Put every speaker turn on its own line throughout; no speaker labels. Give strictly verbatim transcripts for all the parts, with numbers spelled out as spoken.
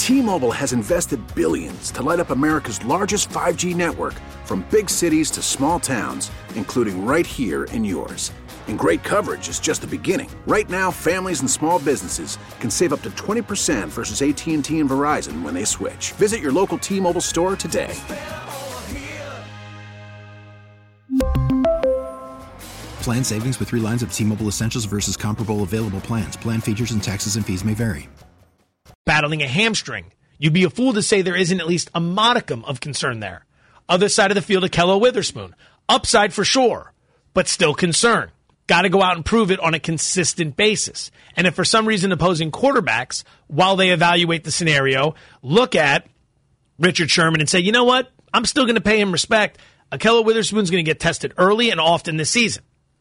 T-Mobile has invested billions to light up America's largest five G network, from big cities to small towns, including right here in yours. And great coverage is just the beginning. Right now, families and small businesses can save up to twenty percent versus A T and T and Verizon when they switch. Visit your local T-Mobile store today.
Plan savings with three lines of T-Mobile Essentials versus comparable available plans. Plan features and taxes and fees may vary.
Battling a hamstring. You'd be a fool to say there isn't at least a modicum of concern there. Other side of the field, Ahkello Witherspoon. Upside for sure, but still concern. Got to go out and prove it on a consistent basis. And if for some reason opposing quarterbacks, while they evaluate the scenario, look at Richard Sherman and say, you know what, I'm still going to pay him respect, Ahkello Witherspoon's going to get tested early and often this season.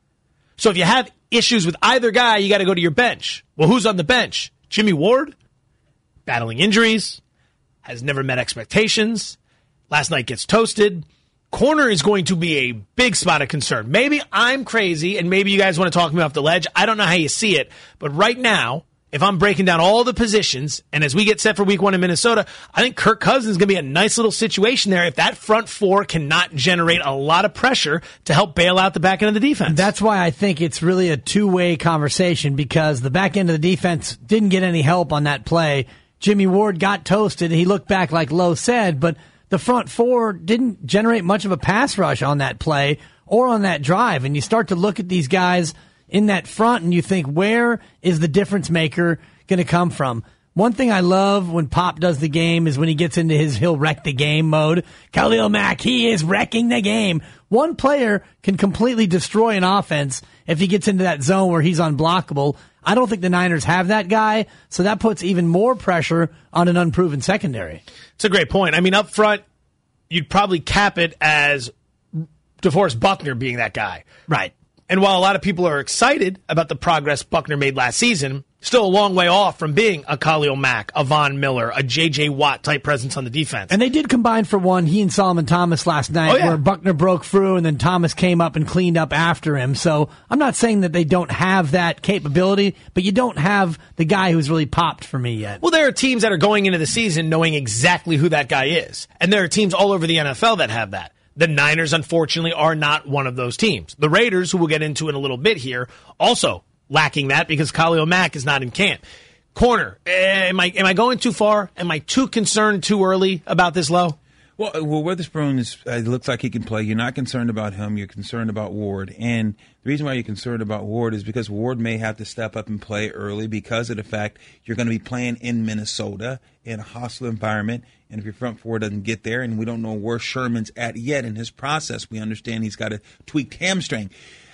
So if you have issues with either guy, you got to go to your bench. Well, who's on the bench? Jimmy Ward? Battling injuries, has never met expectations, last night gets toasted. Corner is going to be a big spot of concern. Maybe I'm crazy, and maybe you guys want to talk me off the ledge. I don't know how you see it, but right now, if I'm breaking down all the positions, and as we get set for week one in Minnesota, I think Kirk Cousins is going to be a nice little situation there if that front four cannot generate a lot of pressure to help bail out the back end of the defense.
That's why I think it's really a two-way conversation, because the back end of the defense didn't get any help on that play. Jimmy Ward got toasted. He looked back like Lowe said, but the front four didn't generate much of a pass rush on that play or on that drive. And you start to look at these guys in that front and you think, where is the difference maker going to come from? One thing I love when Pop does the game is when he gets into his he'll wreck the game mode. Khalil Mack, he is wrecking the game. One player can completely destroy an offense if he gets into that zone where he's unblockable. I don't think the Niners have that guy, so that puts even more pressure on an unproven secondary.
It's a great point. I mean, up front, you'd probably cap it as DeForest Buckner being that guy.
Right.
And while a lot of people are excited about the progress Buckner made last season, still a long way off from being a Khalil Mack, a Von Miller, a J J. Watt type presence on the defense.
And they did combine for one, he and Solomon Thomas last night, oh, yeah. where Buckner broke through and then Thomas came up and cleaned up after him. So I'm not saying that they don't have that capability, but you don't have the guy who's really popped for me yet.
Well, there are teams that are going into the season knowing exactly who that guy is. And there are teams all over the N F L that have that. The Niners, unfortunately, are not one of those teams. The Raiders, who we'll get into in a little bit here, also lacking that because Khalil Mack is not in camp. Corner, am I am I going too far? Am I too concerned too early about this, Low?
Well, well, Witherspoon is, uh, looks like he can play. You're not concerned about him. You're concerned about Ward. And the reason why you're concerned about Ward is because Ward may have to step up and play early because of the fact you're going to be playing in Minnesota in a hostile environment. And if your front four doesn't get there, and we don't know where Sherman's at yet in his process, we understand he's got a tweaked hamstring.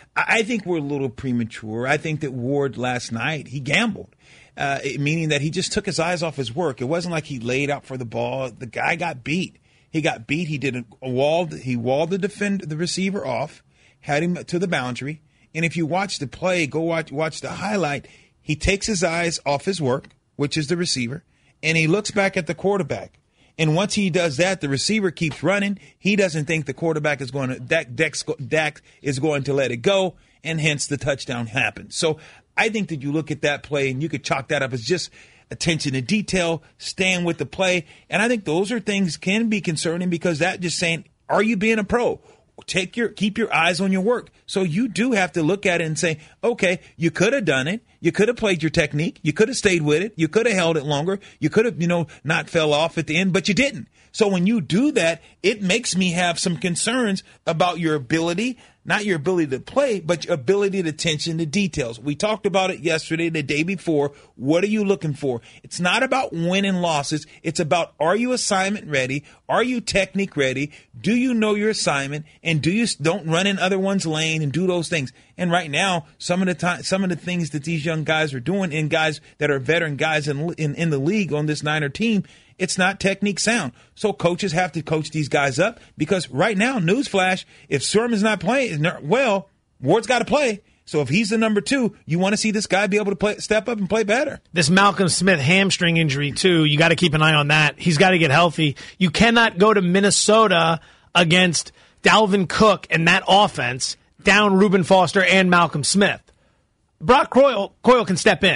I think we're a little premature. I think that Ward last night, he gambled, uh, meaning that he just took his eyes off his work. It wasn't like he laid out for the ball. The guy got beat. He got beat. He did a wall. He walled the defend the receiver off, had him to the boundary. And if you watch the play, go watch watch the highlight. He takes his eyes off his work, which is the receiver, and he looks back at the quarterback. And once he does that, the receiver keeps running. He doesn't think the quarterback is going to Dak, Dak, Dak is going to let it go, and hence the touchdown happens. So I think that you look at that play and you could chalk that up as just attention to detail, staying with the play. And I think those are things can be concerning because that just saying, are you being a pro? Take your keep your eyes on your work. So you do have to look at it and say, okay, you could have done it. You could have played your technique. You could have stayed with it. You could have held it longer. You could have, you know, not fell off at the end, but you didn't. So when you do that, it makes me have some concerns about your ability, not your ability to play, but your ability to attention to details. We talked about it yesterday, the day before. What are you looking for? It's not about winning losses. It's about, are you assignment ready? Are you technique ready? Do you know your assignment? And do you don't run in other one's lane and do those things? And right now, some of the time, some of the things that these young guys are doing, and guys that are veteran guys in in, in the league on this Niner team, it's not technique sound. So coaches have to coach these guys up because right now, newsflash, if Sherman's not playing well, Ward's got to play. So if he's the number two, you want to see this guy be able to play, step up and play better.
This Malcolm Smith hamstring injury, too, you got to keep an eye on that. He's got to get healthy. You cannot go to Minnesota against Dalvin Cook and that offense down Reuben Foster and Malcolm Smith. Brock Coyle, Coyle can step in.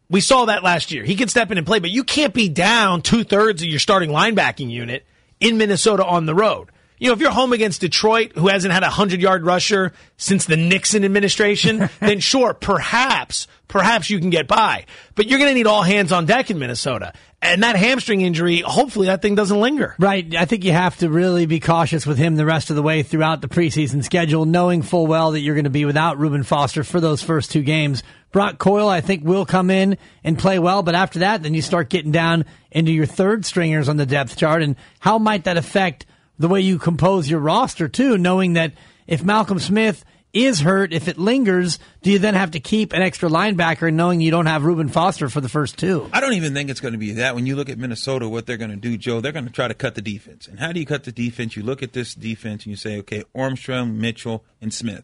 We saw that last year. He can step in and play, but you can't be down two-thirds of your starting linebacking unit in Minnesota on the road. You know, if you're home against Detroit, who hasn't had a hundred-yard rusher since the Nixon administration, then sure, perhaps, perhaps you can get by. But you're going to need all hands on deck in Minnesota. And that hamstring injury, hopefully that thing doesn't linger.
Right. I think you have to really be cautious with him the rest of the way throughout the preseason schedule, knowing full well that you're going to be without Reuben Foster for those first two games. Brock Coyle, I think, will come in and play well, but after that, then you start getting down into your third stringers on the depth chart. And how might that affect the way you compose your roster, too, knowing that if Malcolm Smith is hurt, if it lingers, do you then have to keep an extra linebacker knowing you don't have Reuben Foster for the first two?
I don't even think it's going to be that. When you look at Minnesota, what they're going to do, Joe, they're going to try to cut the defense. And how do you cut the defense? You look at this defense and you say, okay, Armstrong, Mitchell, and Smith.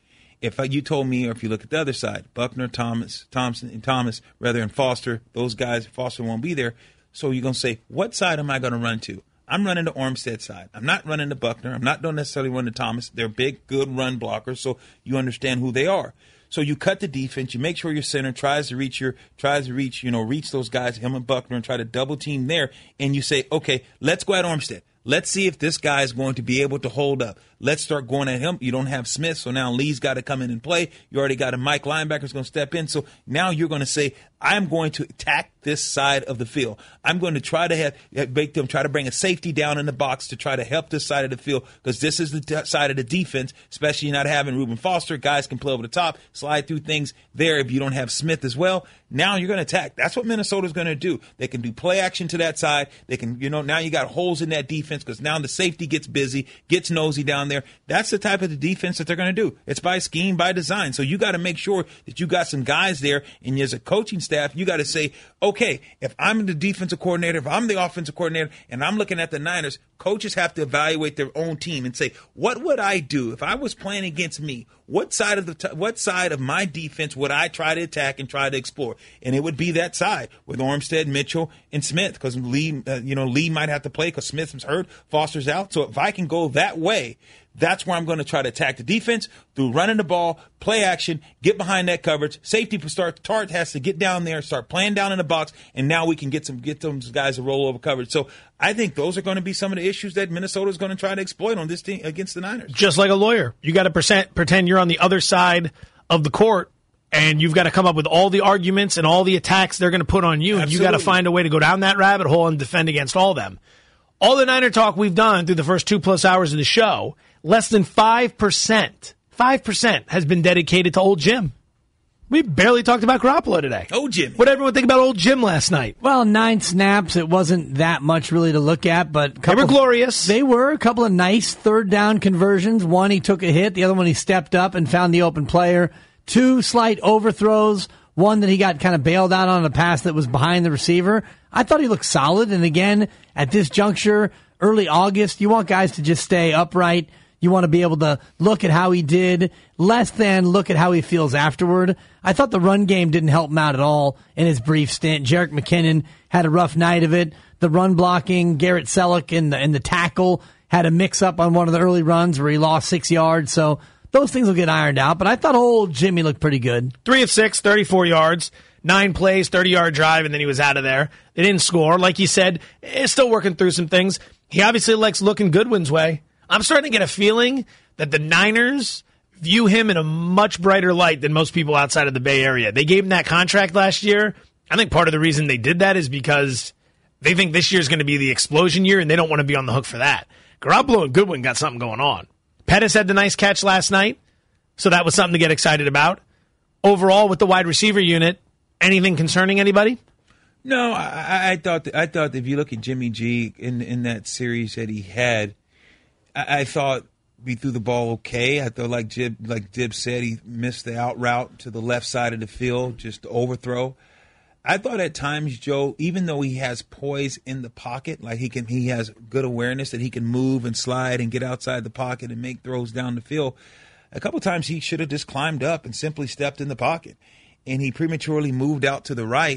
If you told me, or if you look at the other side, Buckner, Thomas, Thompson, and Thomas, rather than Foster, those guys, Foster won't be there. So you're going to say, what side am I going to run to? I'm running the Armstead side. I'm not running to Buckner. I'm not don't necessarily run to Thomas. They're big, good run blockers, so you understand who they are. So you cut the defense. You make sure your center tries to reach your tries to reach you know reach those guys, him and Buckner, and try to double team there. And you say, okay, let's go at Armstead. Let's see if this guy is going to be able to hold up. Let's start going at him. You don't have Smith, so now Lee's got to come in and play. You already got a Mike linebacker who's going to step in. So now you're going to say, I'm going to attack this side of the field. I'm going to try to have, make them try to bring a safety down in the box to try to help this side of the field, because this is the t- side of the defense, especially not having Reuben Foster. Guys can play over the top, slide through things there if you don't have Smith as well. Now you're going to attack. That's what Minnesota's going to do. They can do play action to that side. They can, you know, now you got holes in that defense because now the safety gets busy, gets nosy down there. That's the type of the defense that they're going to do. It's by scheme, by design. So you got to make sure that you got some guys there, and as a coaching staff, you got to say, okay, if I'm the defensive coordinator, if I'm the offensive coordinator, and I'm looking at the Niners, coaches have to evaluate their own team and say, what would I do if I was playing against me? What side of the t- what side of my defense would I try to attack and try to explore? And it would be that side with Armstead, Mitchell, and Smith, because Lee, uh, you know, Lee might have to play because Smith's hurt, Foster's out. So if I can go that way, that's where I'm going to try to attack the defense through running the ball, play action, get behind that coverage. Safety start. Tart has to get down there, start playing down in the box, and now we can get some get those guys to roll over coverage. So I think those are going to be some of the issues that Minnesota is going to try to exploit on this team against the Niners.
Just like a lawyer, you got to present, pretend you're on the other side of the court, and you've got to come up with all the arguments and all the attacks they're going to put on you. And you got to find a way to go down that rabbit hole and defend against all of them. All the Niner talk we've done through the first two plus hours of the show, less than five percent, five percent has been dedicated to old Jim. We barely talked about Garoppolo today.
Old Jim.
What did everyone think about old Jim last night?
Well, nine snaps. It wasn't that much really to look at, but
they were glorious.
They were a couple of nice third down conversions. One, he took a hit. The other one, he stepped up and found the open player. Two slight overthrows. One that he got kind of bailed out on a pass that was behind the receiver. I thought he looked solid. And again, at this juncture, early August, you want guys to just stay upright. You want to be able to look at how he did, less than look at how he feels afterward. I thought the run game didn't help him out at all in his brief stint. Jerick McKinnon had a rough night of it. The run blocking, Garrett Selleck in the, in the tackle had a mix-up on one of the early runs where he lost six yards. So those things will get ironed out. But I thought old Jimmy looked pretty good.
Three of six, thirty-four yards, nine plays, thirty-yard drive, and then he was out of there. They didn't score. Like you said, he's still working through some things. He obviously likes looking Goodwin's way. I'm starting to get a feeling that the Niners view him in a much brighter light than most people outside of the Bay Area. They gave him that contract last year. I think part of the reason they did that is because they think this year is going to be the explosion year, and they don't want to be on the hook for that. Garoppolo and Goodwin got something going on. Pettis had the nice catch last night, so that was something to get excited about. Overall, with the wide receiver unit, anything concerning anybody?
No, I, I thought that, I thought that if you look at Jimmy G in in that series that he had, I, I thought we threw the ball okay. I thought, like Jib, like Dib said, he missed the out route to the left side of the field, just the overthrow. I thought at times, Joe, even though he has poise in the pocket, like he can, he has good awareness that he can move and slide and get outside the pocket and make throws down the field. A couple times he should have just climbed up and simply stepped in the pocket, and he prematurely moved out to the right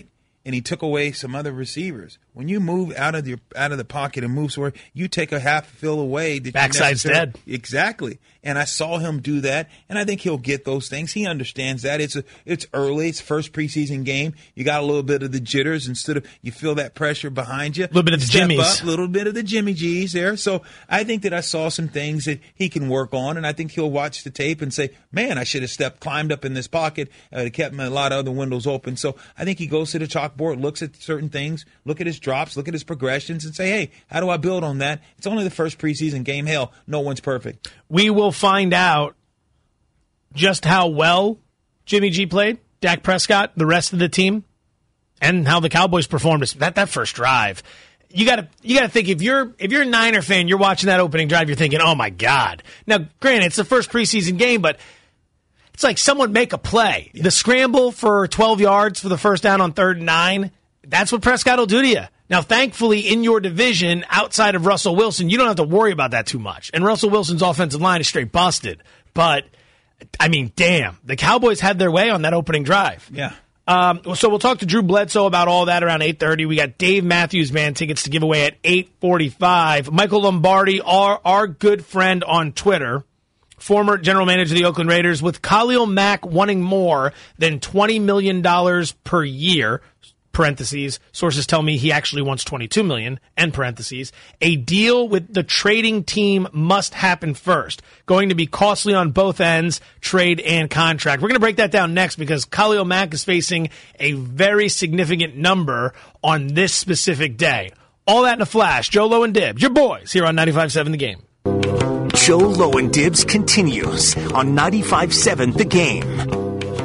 and he took away some other receivers. When you move out of your out of the pocket and move somewhere, you take a half fill away. That
Backside's dead.
Exactly. And I saw him do that, and I think he'll get those things. He understands that. It's a, it's early. It's first preseason game. You got a little bit of the jitters instead of you feel that pressure behind you. A
little bit of the
Step
jimmies.
A little bit of the Jimmy G's there. So I think that I saw some things that he can work on, and I think he'll watch the tape and say, man, I should have stepped, climbed up in this pocket. Uh, it kept a lot of other windows open. So I think he goes to the chalkboard, looks at certain things, look at his drops, look at his progressions, and say, hey, how do I build on that? It's only the first preseason game. Hell, no one's perfect.
We will find out just how well Jimmy G played, Dak Prescott, the rest of the team, and how the Cowboys performed. That that first drive, you got to you got to think if you're if you're a Niner fan, you're watching that opening drive, you're thinking, oh my God. Now, granted, it's the first preseason game, but it's like someone make a play. The scramble for twelve yards for the first down on third and nine. That's what Prescott will do to you. Now, thankfully, in your division, outside of Russell Wilson, you don't have to worry about that too much. And Russell Wilson's offensive line is straight busted. But, I mean, damn, the Cowboys had their way on that opening drive.
Yeah.
Um, so we'll talk to Drew Bledsoe about all that around eight thirty. We got Dave Matthews Band tickets to give away at eight forty-five. Michael Lombardi, our, our good friend on Twitter, former general manager of the Oakland Raiders, with Khalil Mack wanting more than twenty million dollars per year, parentheses, sources tell me he actually wants twenty-two million dollars, end parentheses. A deal with the trading team must happen first. Going to be costly on both ends, trade and contract. We're going to break that down next because Khalil Mack is facing a very significant number on this specific day. All that in a flash. Joe Low and Dibs, your boys, here on ninety-five point seven The Game.
Joe Low and Dibs continues on ninety-five point seven The Game.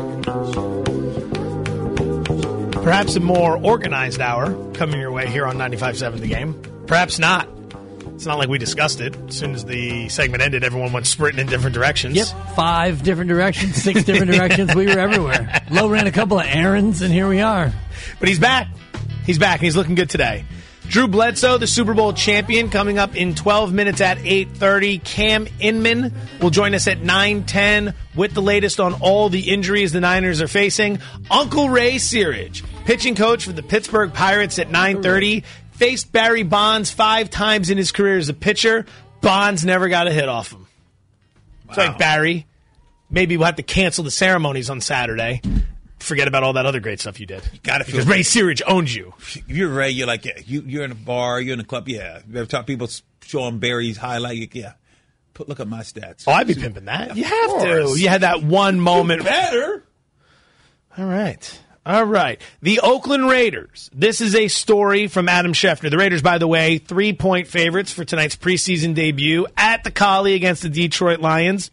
Perhaps a more organized hour coming your way here on ninety-five point seven The Game. Perhaps not. It's not like we discussed it. As soon as the segment ended, everyone went sprinting in different directions.
Yep, five different directions, six different directions. We were everywhere. Low ran a couple of errands, and here we are.
But he's back. He's back, and he's looking good today. Drew Bledsoe, the Super Bowl champion, coming up in twelve minutes at eight thirty. Cam Inman will join us at nine ten with the latest on all the injuries the Niners are facing. Uncle Ray Searage, pitching coach for the Pittsburgh Pirates at nine thirty, faced Barry Bonds five times in his career as a pitcher. Bonds never got a hit off him. Wow. So like Barry, maybe we'll have to cancel the ceremonies on Saturday. Forget about all that other great stuff you did. You
gotta feel
because Ray Searage owns you.
You're Ray. You're like, yeah, you, you're in a bar. You're in a club. Yeah. Every time people show him Barry's highlight, yeah. Put, look at my stats.
Oh, I'd be pimping that. You have to. You had that one moment.
Better.
All right. All right. The Oakland Raiders. This is a story from Adam Schefter. The Raiders, by the way, three-point favorites for tonight's preseason debut at the Collie against the Detroit Lions.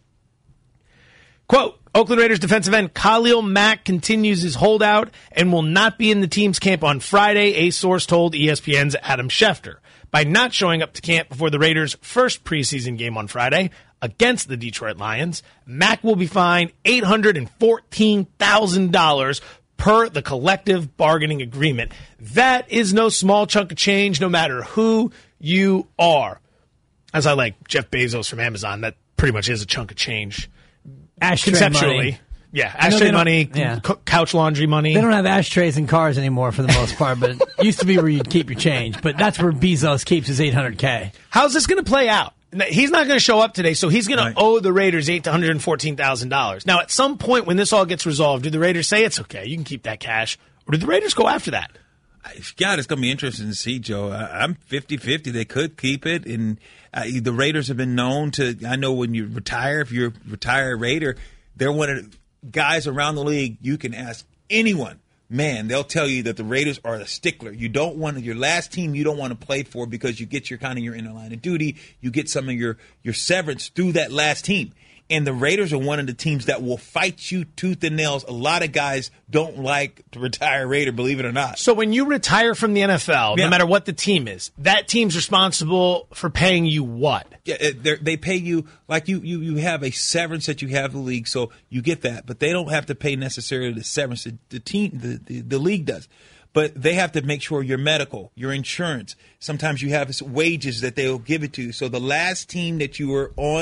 Quote, Oakland Raiders defensive end Khalil Mack continues his holdout and will not be in the team's camp on Friday, a source told E S P N's Adam Schefter. By not showing up to camp before the Raiders' first preseason game on Friday against the Detroit Lions, Mack will be fined eight hundred fourteen thousand dollars per the collective bargaining agreement. That is no small chunk of change, no matter who you are. As I like Jeff Bezos from Amazon, that pretty much is a chunk of change.
Ashtray
Conceptually.
money.
Yeah, ashtray money,
yeah.
c- couch laundry money.
They don't have ashtrays in cars anymore for the most part, but it used to be where you'd keep your change. But that's where Bezos keeps his eight hundred K.
How's this going to play out? He's not going to show up today, so he's going
Right.
to owe the Raiders eight hundred fourteen thousand dollars. Now, at some point when this all gets resolved, do the Raiders say it's okay, you can keep that cash, or do the Raiders go after that?
God, it's going to be interesting to see, Joe. I, I'm fifty-fifty. They could keep it, and uh, the Raiders have been known to, I know when you retire, if you're a retired Raider, they're one of the guys around the league you can ask anyone. Man, they'll tell you that the Raiders are the stickler. You don't want your last team you don't want to play for because you get your kind of your inner line of duty. You get some of your, your severance through that last team. And the Raiders are one of the teams that will fight you tooth and nails. A lot of guys don't like to retire Raider, believe it or not.
So when you retire from the N F L,
Yeah.
no matter what the team is, that team's responsible for paying you what?
Yeah, it- they pay you like you, you you have a severance that you have the league, so you get that. But they don't have to pay necessarily the severance the, the team the, the the league does. But they have to make sure your medical, your insurance. Sometimes you have wages that they'll give it to you. So the last team that you were on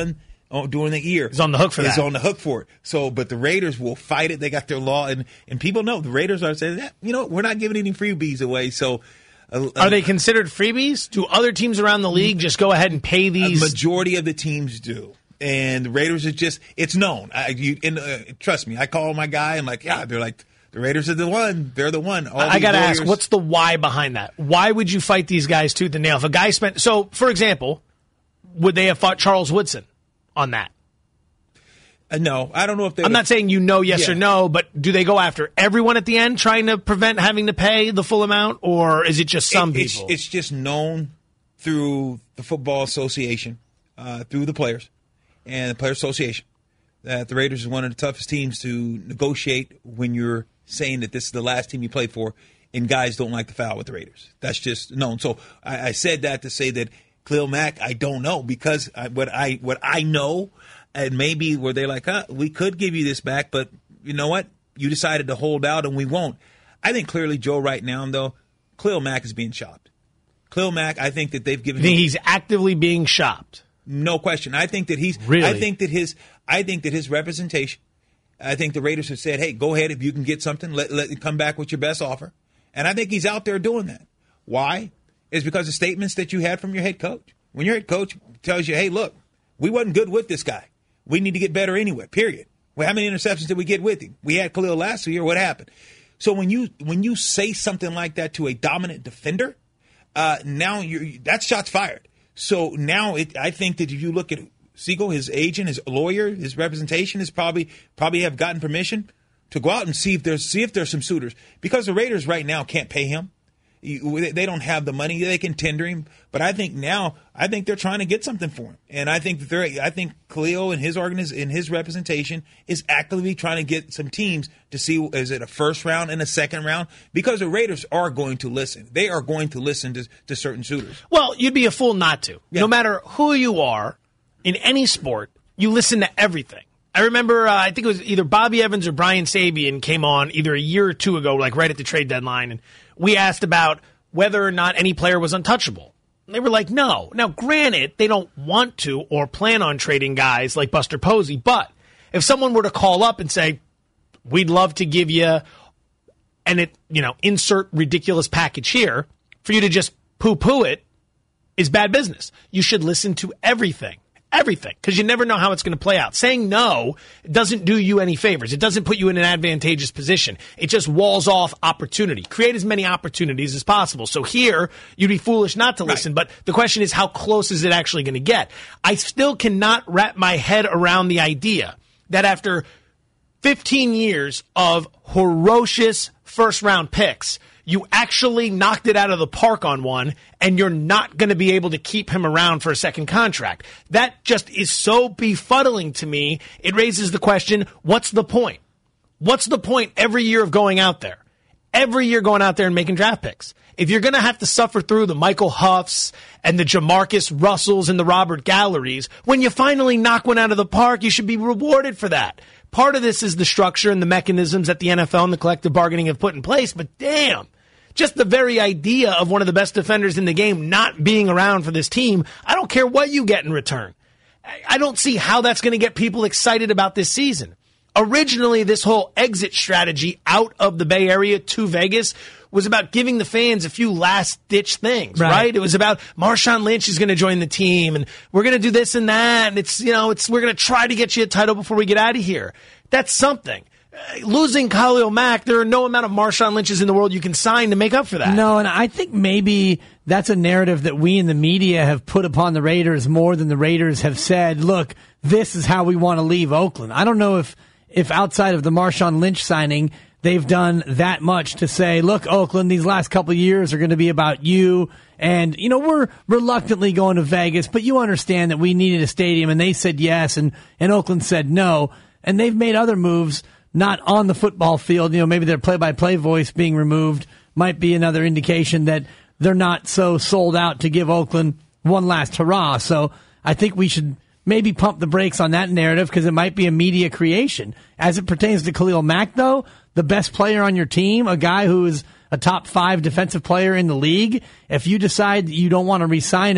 during the year.
He's on the hook for that.
He's on the hook for it. So, but the Raiders will fight it. They got their law, and, and people know the Raiders are saying, that, you know, we're not giving any freebies away. So, uh,
are they considered freebies? Do other teams around the league just go ahead and pay these?
A majority of the teams do. And the Raiders are just, it's known. I, you, and, uh, trust me, I call my guy and like, yeah, they're like, the Raiders are the one. They're the one. All
I got to
lawyers-
ask, what's the why behind that? Why would you fight these guys tooth and nail? If a guy spent, so for example, would they have fought Charles Woodson on that?
Uh, no, I don't know if they.
I'm not saying you know yes
yeah.
or no, but do they go after everyone at the end trying to prevent having to pay the full amount, or is it just some
it,
people?
It's, it's just known through the Football Association, uh, through the players and the Players Association, that the Raiders is one of the toughest teams to negotiate when you're saying that this is the last team you play for, and guys don't like to foul with the Raiders. That's just known. So I, I said that to say that Khalil Mack, I don't know, because I, what I what I know. And maybe where they're like, huh, we could give you this back, but you know what? You decided to hold out and we won't. I think clearly, Joe, right now, though, Khalil Mack is being shopped. Khalil Mack, I think that they've given
you think
him,
he's actively being shopped?
No question. I think that he's
really.
I think that his I think that his representation, I think the Raiders have said, hey, go ahead if you can get something, let let come back with your best offer. And I think he's out there doing that. Why? It's because of statements that you had from your head coach. When your head coach tells you, hey, look, we wasn't good with this guy. We need to get better anyway, period. Well, how many interceptions did we get with him? We had Khalil last year. What happened? So when you when you say something like that to a dominant defender, uh, now you're, that shot's fired. So now it, I think that if you look at Siegel, his agent, his lawyer, his representation is probably probably have gotten permission to go out and see if there's see if there's some suitors, because the Raiders right now can't pay him. You, they don't have the money. They can tender him, but I think now, I think they're trying to get something for him, and I think that they're. I think Khalil and his organiz, and his representation is actively trying to get some teams to see, is it a first round and a second round, because the Raiders are going to listen. They are going to listen to, to certain suitors.
Well, you'd be a fool not to.
Yeah.
No matter who you are in any sport, you listen to everything. I remember, uh, I think it was either Bobby Evans or Brian Sabian came on either a year or two ago, like right at the trade deadline, and we asked about whether or not any player was untouchable. And they were like, no. Now, granted, they don't want to or plan on trading guys like Buster Posey, but if someone were to call up and say, we'd love to give you, and it, you know, insert ridiculous package here, for you to just poo-poo it is bad business. You should listen to everything. Everything, because you never know how it's going to play out. Saying no doesn't do you any favors. It doesn't put you in an advantageous position. It just walls off opportunity. Create as many opportunities as possible. So here, you'd be foolish not to listen, right. But the question is, how close is it actually going to get? I still cannot wrap my head around the idea that after fifteen years of ferocious first-round picks, you actually knocked it out of the park on one, and you're not going to be able to keep him around for a second contract. That just is so befuddling to me. It raises the question, what's the point? What's the point every year of going out there? Every year going out there and making draft picks. If you're going to have to suffer through the Michael Huffs and the Jamarcus Russells and the Robert Galleries, when you finally knock one out of the park, you should be rewarded for that. Part of this is the structure and the mechanisms that the N F L and the collective bargaining have put in place, but damn. Just the very idea of one of the best defenders in the game not being around for this team, I don't care what you get in return. I don't see how that's going to get people excited about this season. Originally, this whole exit strategy out of the Bay Area to Vegas was about giving the fans a few last-ditch things, right? right? It was about Marshawn Lynch is going to join the team, and we're going to do this and that, and it's, you know, it's we're going to try to get you a title before we get out of here. That's something. Losing Khalil Mack, there are no amount of Marshawn Lynches in the world you can sign to make up for that.
No, and I think maybe that's a narrative that we in the media have put upon the Raiders more than the Raiders have said, look, this is how we want to leave Oakland. I don't know if, if outside of the Marshawn Lynch signing, they've done that much to say, look, Oakland, these last couple of years are going to be about you. And, you know, we're reluctantly going to Vegas, but you understand that we needed a stadium, and they said yes, and, and Oakland said no. And they've made other moves. Not on the football field, you know, maybe their play-by-play voice being removed might be another indication that they're not so sold out to give Oakland one last hurrah. So I think we should maybe pump the brakes on that narrative because it might be a media creation. As it pertains to Khalil Mack, though, the best player on your team, a guy who is a top five defensive player in the league, if you decide that you don't want to re-sign him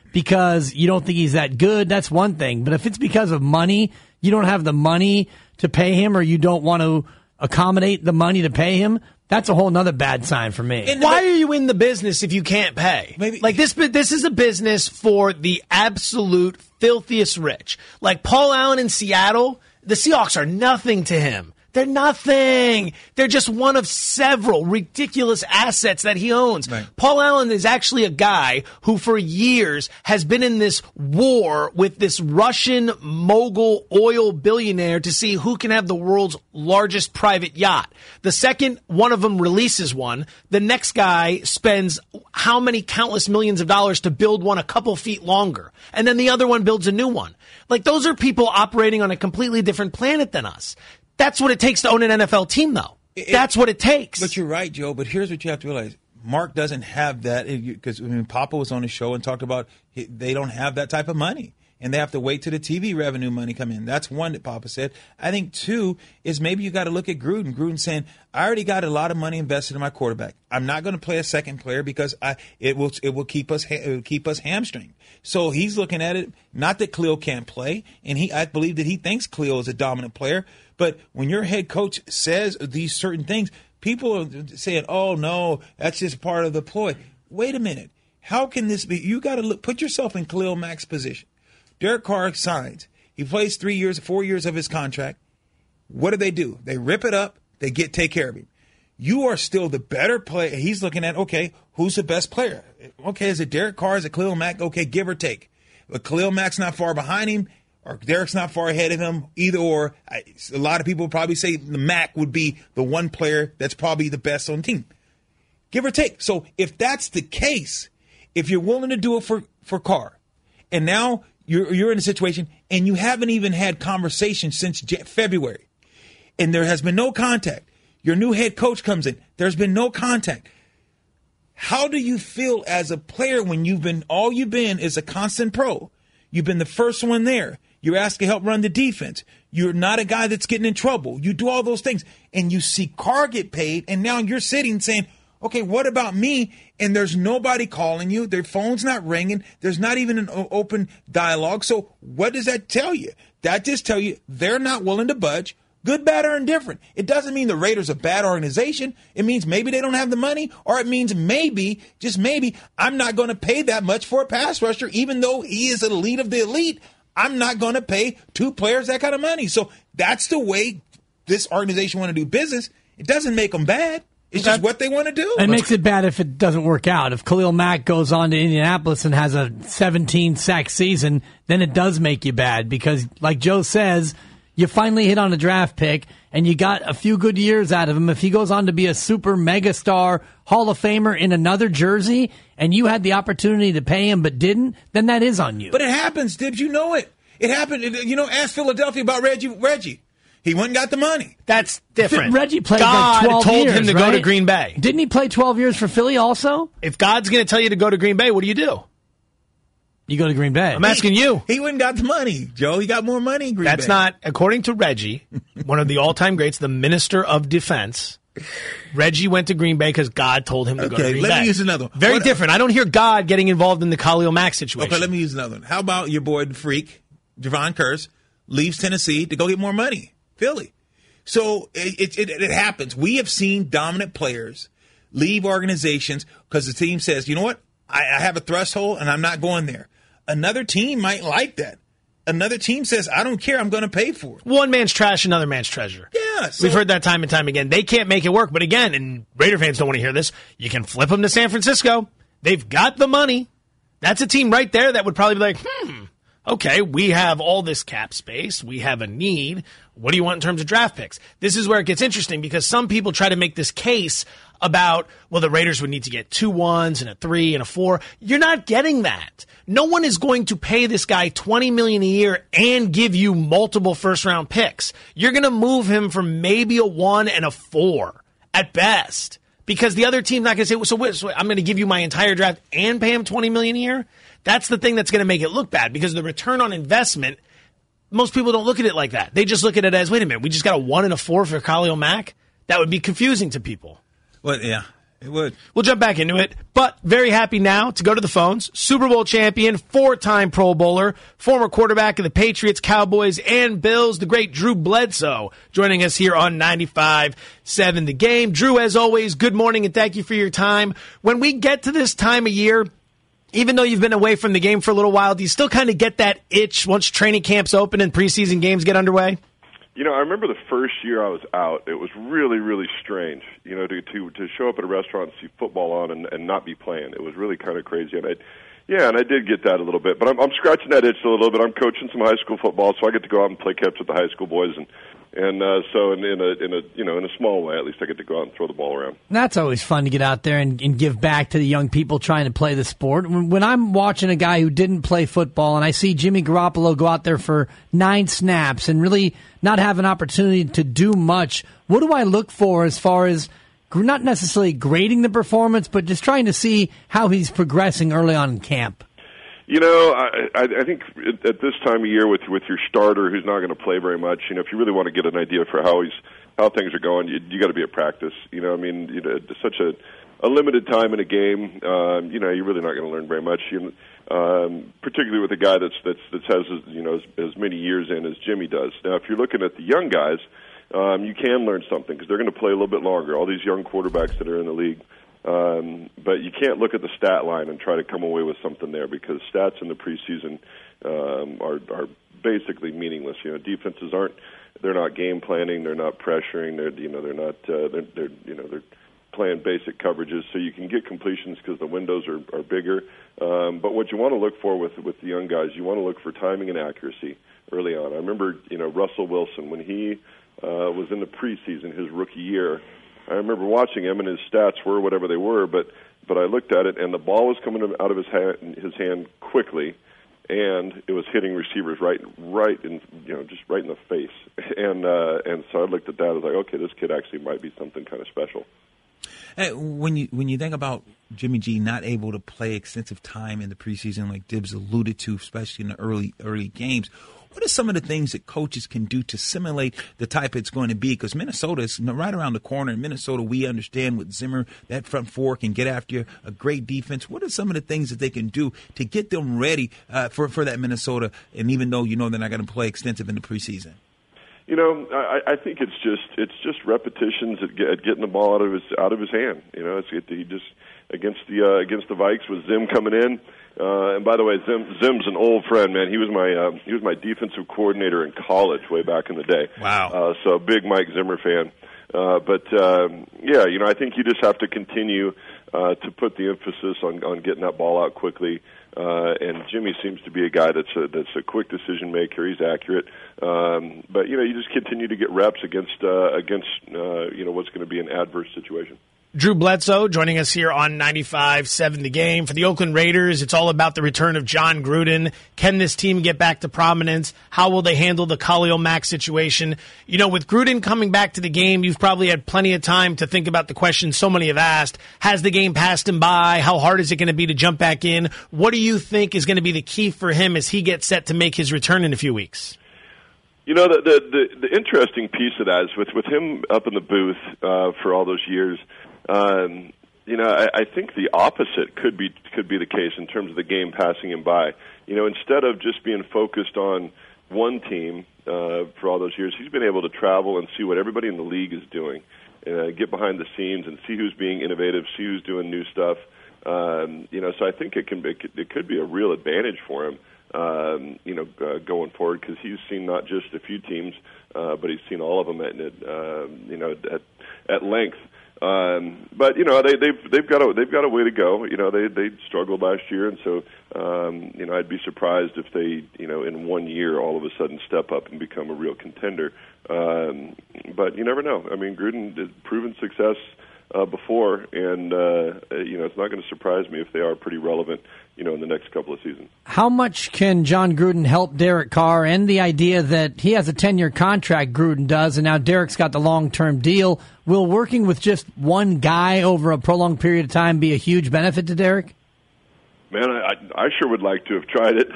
because you don't think he's that good, that's one thing. But if it's because of money, you don't have the money to pay him, or you don't want to accommodate the money to pay him, that's a whole nother bad sign for me.
And why are you in the business if you can't pay?
Maybe.
Like this, this is a business for the absolute filthiest rich. Like Paul Allen in Seattle, the Seahawks are nothing to him. They're nothing. They're just one of several ridiculous assets that he owns.
Right.
Paul Allen is actually a guy who for years has been in this war with this Russian mogul oil billionaire to see who can have the world's largest private yacht. The second one of them releases one, the next guy spends how many countless millions of dollars to build one a couple feet longer. And then the other one builds a new one. Like, those are people operating on a completely different planet than us. That's what it takes to own an N F L team, though. It, That's what it takes.
But you're right, Joe. But here's what you have to realize. Mark doesn't have that, because I mean, Papa was on the show and talked about they don't have that type of money. And they have to wait till the T V revenue money come in. That's one that Papa said. I think two is maybe you got to look at Gruden. Gruden saying, I already got a lot of money invested in my quarterback. I'm not going to play a second player because I it will it will keep us it will keep us hamstringed. So he's looking at it, not that Khalil can't play, and he I believe that he thinks Khalil is a dominant player. But when your head coach says these certain things, people are saying, "Oh no, that's just part of the ploy." Wait a minute, how can this be? You got to look, put yourself in Khalil Mack's position. Derek Carr signs. He plays three years, four years of his contract. What do they do? They rip it up. They get take care of him. You are still the better player. He's looking at, okay, who's the best player? Okay, is it Derek Carr? Is it Khalil Mack? Okay, give or take. But Khalil Mack's not far behind him, or Derek's not far ahead of him. Either or. I, a lot of people would probably say the Mack would be the one player that's probably the best on the team. Give or take. So if that's the case, if you're willing to do it for, for Carr, and now You're you're in a situation and you haven't even had conversation since February, and there has been no contact. Your new head coach comes in. There's been no contact. How do you feel as a player when you've been all you've been is a constant pro? You've been the first one there. You're asked to help run the defense. You're not a guy that's getting in trouble. You do all those things, and you see Carr get paid, and now you're sitting saying, okay, what about me? And there's nobody calling you. Their phone's not ringing. There's not even an o- open dialogue. So what does that tell you? That just tell you they're not willing to budge, good, bad, or indifferent. It doesn't mean the Raiders are a bad organization. It means maybe they don't have the money, or it means maybe, just maybe, I'm not going to pay that much for a pass rusher, even though he is elite of the elite. I'm not going to pay two players that kind of money. So that's the way this organization want to do business. It doesn't make them bad. It's just what they want to do.
It makes it bad if it doesn't work out. If Khalil Mack goes on to Indianapolis and has a seventeen-sack season, then it does make you bad because, like Joe says, you finally hit on a draft pick and you got a few good years out of him. If he goes on to be a super megastar Hall of Famer in another jersey and you had the opportunity to pay him but didn't, then that is on you.
But it happens, Dibs. You know it. It happened. You know, ask Philadelphia about Reggie. Reggie. He went and got the money.
That's different.
Reggie played
God
like twelve
told
years,
him to
right?
go to Green Bay.
Didn't he play twelve years for Philly also?
If God's going to tell you to go to Green Bay, what do you do?
You go to Green Bay.
I'm asking you.
He went and got the money, Joe. He got more money in Green
That's
Bay.
not, according to Reggie, one of the all-time greats, the Minister of Defense. Reggie went to Green Bay because God told him to
okay,
go to Green
let
Bay.
me use another one.
Very
What,
different. I don't hear God getting involved in the Khalil Mack situation.
Okay, let me use another one. How about your boy, the freak, Javon Curse, leaves Tennessee to go get more money? Philly. So it, it, it happens. We have seen dominant players leave organizations because the team says, you know what, I, I have a threshold and I'm not going there. Another team might like that. Another team says, I don't care, I'm going to pay for it.
One man's trash, another man's treasure.
Yeah. So,
We've heard that time and time again. They can't make it work. But again, and Raider fans don't want to hear this, you can flip them to San Francisco. They've got the money. That's a team right there that would probably be like, hmm, okay, we have all this cap space. We have a need. What do you want in terms of draft picks? This is where it gets interesting because some people try to make this case about, well, the Raiders would need to get two ones and a three and a four. You're not getting that. No one is going to pay this guy twenty million dollars a year and give you multiple first-round picks. You're going to move him from maybe a one and a four at best because the other team's not going to say, well, so, wait, so I'm going to give you my entire draft and pay him twenty million dollars a year? That's the thing that's going to make it look bad because the return on investment, most people don't look at it like that. They just look at it as, wait a minute, we just got a one and a four for Khalil Mack? That would be confusing to people.
Well, yeah. It would.
We'll jump back into it, but very happy now to go to the phones. Super Bowl champion, four-time Pro Bowler, former quarterback of the Patriots, Cowboys, and Bills, the great Drew Bledsoe, joining us here on ninety-five seven The Game. Drew, as always, good morning and thank you for your time. When we get to this time of year, even though you've been away from the game for a little while, do you still kind of get that itch once training camps open and preseason games get underway?
You know, I remember the first year I was out, it was really, really strange, you know, to to, to show up at a restaurant and see football on and, and not be playing. It was really kind of crazy. And I, yeah, and I did get that a little bit. But I'm, I'm scratching that itch a little bit. I'm coaching some high school football, so I get to go out and play catch with the high school boys. And, and uh, so in, in, a, in, a, you know, in a small way, at least I get to go out and throw the ball around.
That's always fun to get out there and, and give back to the young people trying to play the sport. When, when I'm watching a guy who didn't play football and I see Jimmy Garoppolo go out there for nine snaps and really not have an opportunity to do much, what do I look for as far as not necessarily grading the performance, but just trying to see how he's progressing early on in camp?
You know, I, I think at this time of year with with your starter who's not going to play very much, you know, if you really want to get an idea for how he's how things are going, you, you got to be at practice. You know, I mean, you know, it's such a a limited time in a game. Um, you know, you're really not going to learn very much. You, um, particularly with a guy that's that's that has you know as, as many years in as Jimmy does. Now, if you're looking at the young guys, um, you can learn something because they're going to play a little bit longer. All these young quarterbacks that are in the league. Um, but you can't look at the stat line and try to come away with something there because stats in the preseason um, are, are basically meaningless. You know, defenses aren't they're not game planning, they're not pressuring, they're you know they're not uh, they're, they're you know they're playing basic coverages, so you can get completions because the windows are, are bigger. Um, but what you want to look for with with the young guys, you want to look for timing and accuracy early on. I remember you know Russell Wilson when he uh, was in the preseason his rookie year. I remember watching him, and his stats were whatever they were, but but I looked at it, and the ball was coming out of his hand, his hand quickly, and it was hitting receivers right, right in you know just right in the face, and uh, and so I looked at that. I was like, okay, this kid actually might be something kind of special.
Hey, when you when you think about Jimmy G not able to play extensive time in the preseason, like Dibbs alluded to, especially in the early early games. What are some of the things that coaches can do to simulate the type it's going to be? Because Minnesota is right around the corner. In Minnesota, we understand with Zimmer, that front four can get after a great defense. What are some of the things that they can do to get them ready uh, for, for that Minnesota, and even though you know they're not going to play extensive in the preseason?
You know, I, I think it's just it's just repetitions at, at getting the ball out of his out of his hand. You know, it's it, he just against the uh, against the Vikes with Zim coming in. Uh, and by the way, Zim, Zim's an old friend, man. He was my uh, he was my defensive coordinator in college way back in the day.
Wow.
Uh, so big Mike Zimmer fan. Uh, but um, yeah, you know, I think you just have to continue uh, to put the emphasis on on getting that ball out quickly. Uh, and Jimmy seems to be a guy that's a, that's a quick decision maker. He's accurate, um, but you know, you just continue to get reps against uh, against uh, you know what's going to be an adverse situation.
Drew Bledsoe joining us here on ninety-five seven The Game. For the Oakland Raiders, it's all about the return of John Gruden. Can this team get back to prominence? How will they handle the Khalil Mack situation? You know, with Gruden coming back to the game, you've probably had plenty of time to think about the questions so many have asked. Has the game passed him by? How hard is it going to be to jump back in? What do you think is going to be the key for him as he gets set to make his return in a few weeks?
You know, the the, the, the interesting piece of that is with, with him up in the booth uh, for all those years, Um, you know, I, I think the opposite could be could be the case in terms of the game passing him by. You know, instead of just being focused on one team uh, for all those years, he's been able to travel and see what everybody in the league is doing, uh, get behind the scenes and see who's being innovative, see who's doing new stuff. Um, you know, so I think it can be, it could be a real advantage for him. Um, you know, uh, going forward because he's seen not just a few teams, uh, but he's seen all of them at uh, you know at at length. Um, but you know they, they've they've got a they've got a way to go. You know they they struggled last year, and so um, you know I'd be surprised if they you know in one year all of a sudden step up and become a real contender. Um, but you never know. I mean, Gruden did proven success uh, before, and uh, you know it's not going to surprise me if they are pretty relevant. You know, in the next couple of seasons.
How much can John Gruden help Derek Carr and the idea that he has a ten-year contract, Gruden does, and now Derek's got the long-term deal? Will working with just one guy over a prolonged period of time be a huge benefit to Derek?
Man, I, I sure would like to have tried it.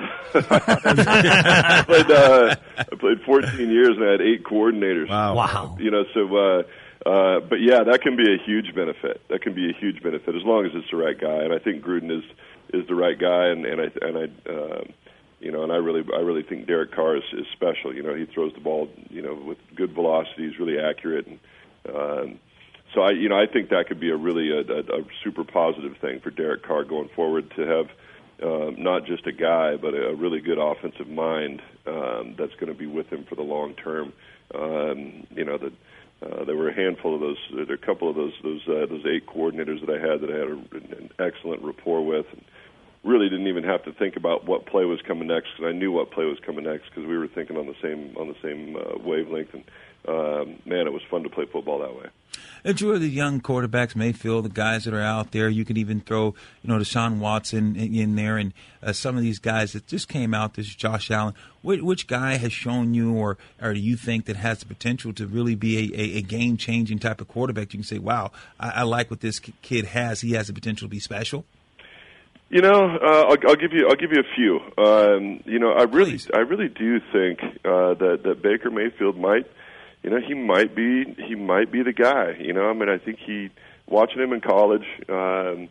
I, played, uh, I played fourteen years and I had eight coordinators.
Wow.
Wow.
You know, so, uh, uh, but yeah, that can be a huge benefit. That can be a huge benefit as long as it's the right guy. And I think Gruden is is the right guy. And, and I and I uh, you know, and I really I really think Derek Carr is, is special. You know, he throws the ball, you know, with good velocity. He's really accurate. And um, so I you know I think that could be a really a, a, a super positive thing for Derek Carr going forward, to have uh, not just a guy but a, a really good offensive mind um, that's going to be with him for the long term. Um, you know, the, uh, there were a handful of those, there were a couple of those those uh, those eight coordinators that I had that I had a, an excellent rapport with, and really didn't even have to think about what play was coming next, because I knew what play was coming next because we were thinking on the same on the same uh, wavelength. And um, man, it was fun to play football that way.
And Drew, the young quarterbacks, Mayfield, the guys that are out there, you could even throw, you know, Deshaun Watson in, in there, and uh, some of these guys that just came out. This Josh Allen. Which, which guy has shown you, or or do you think that has the potential to really be a, a, a game changing type of quarterback? You can say, wow, I, I like what this kid has. He has the potential to be special.
You know, uh, I'll, I'll give you I'll give you a few. Um, you know, I really
Please.
I really do think uh, that that Baker Mayfield might. You know, he might be he might be the guy. You know, I mean, I think he watching him in college. Um,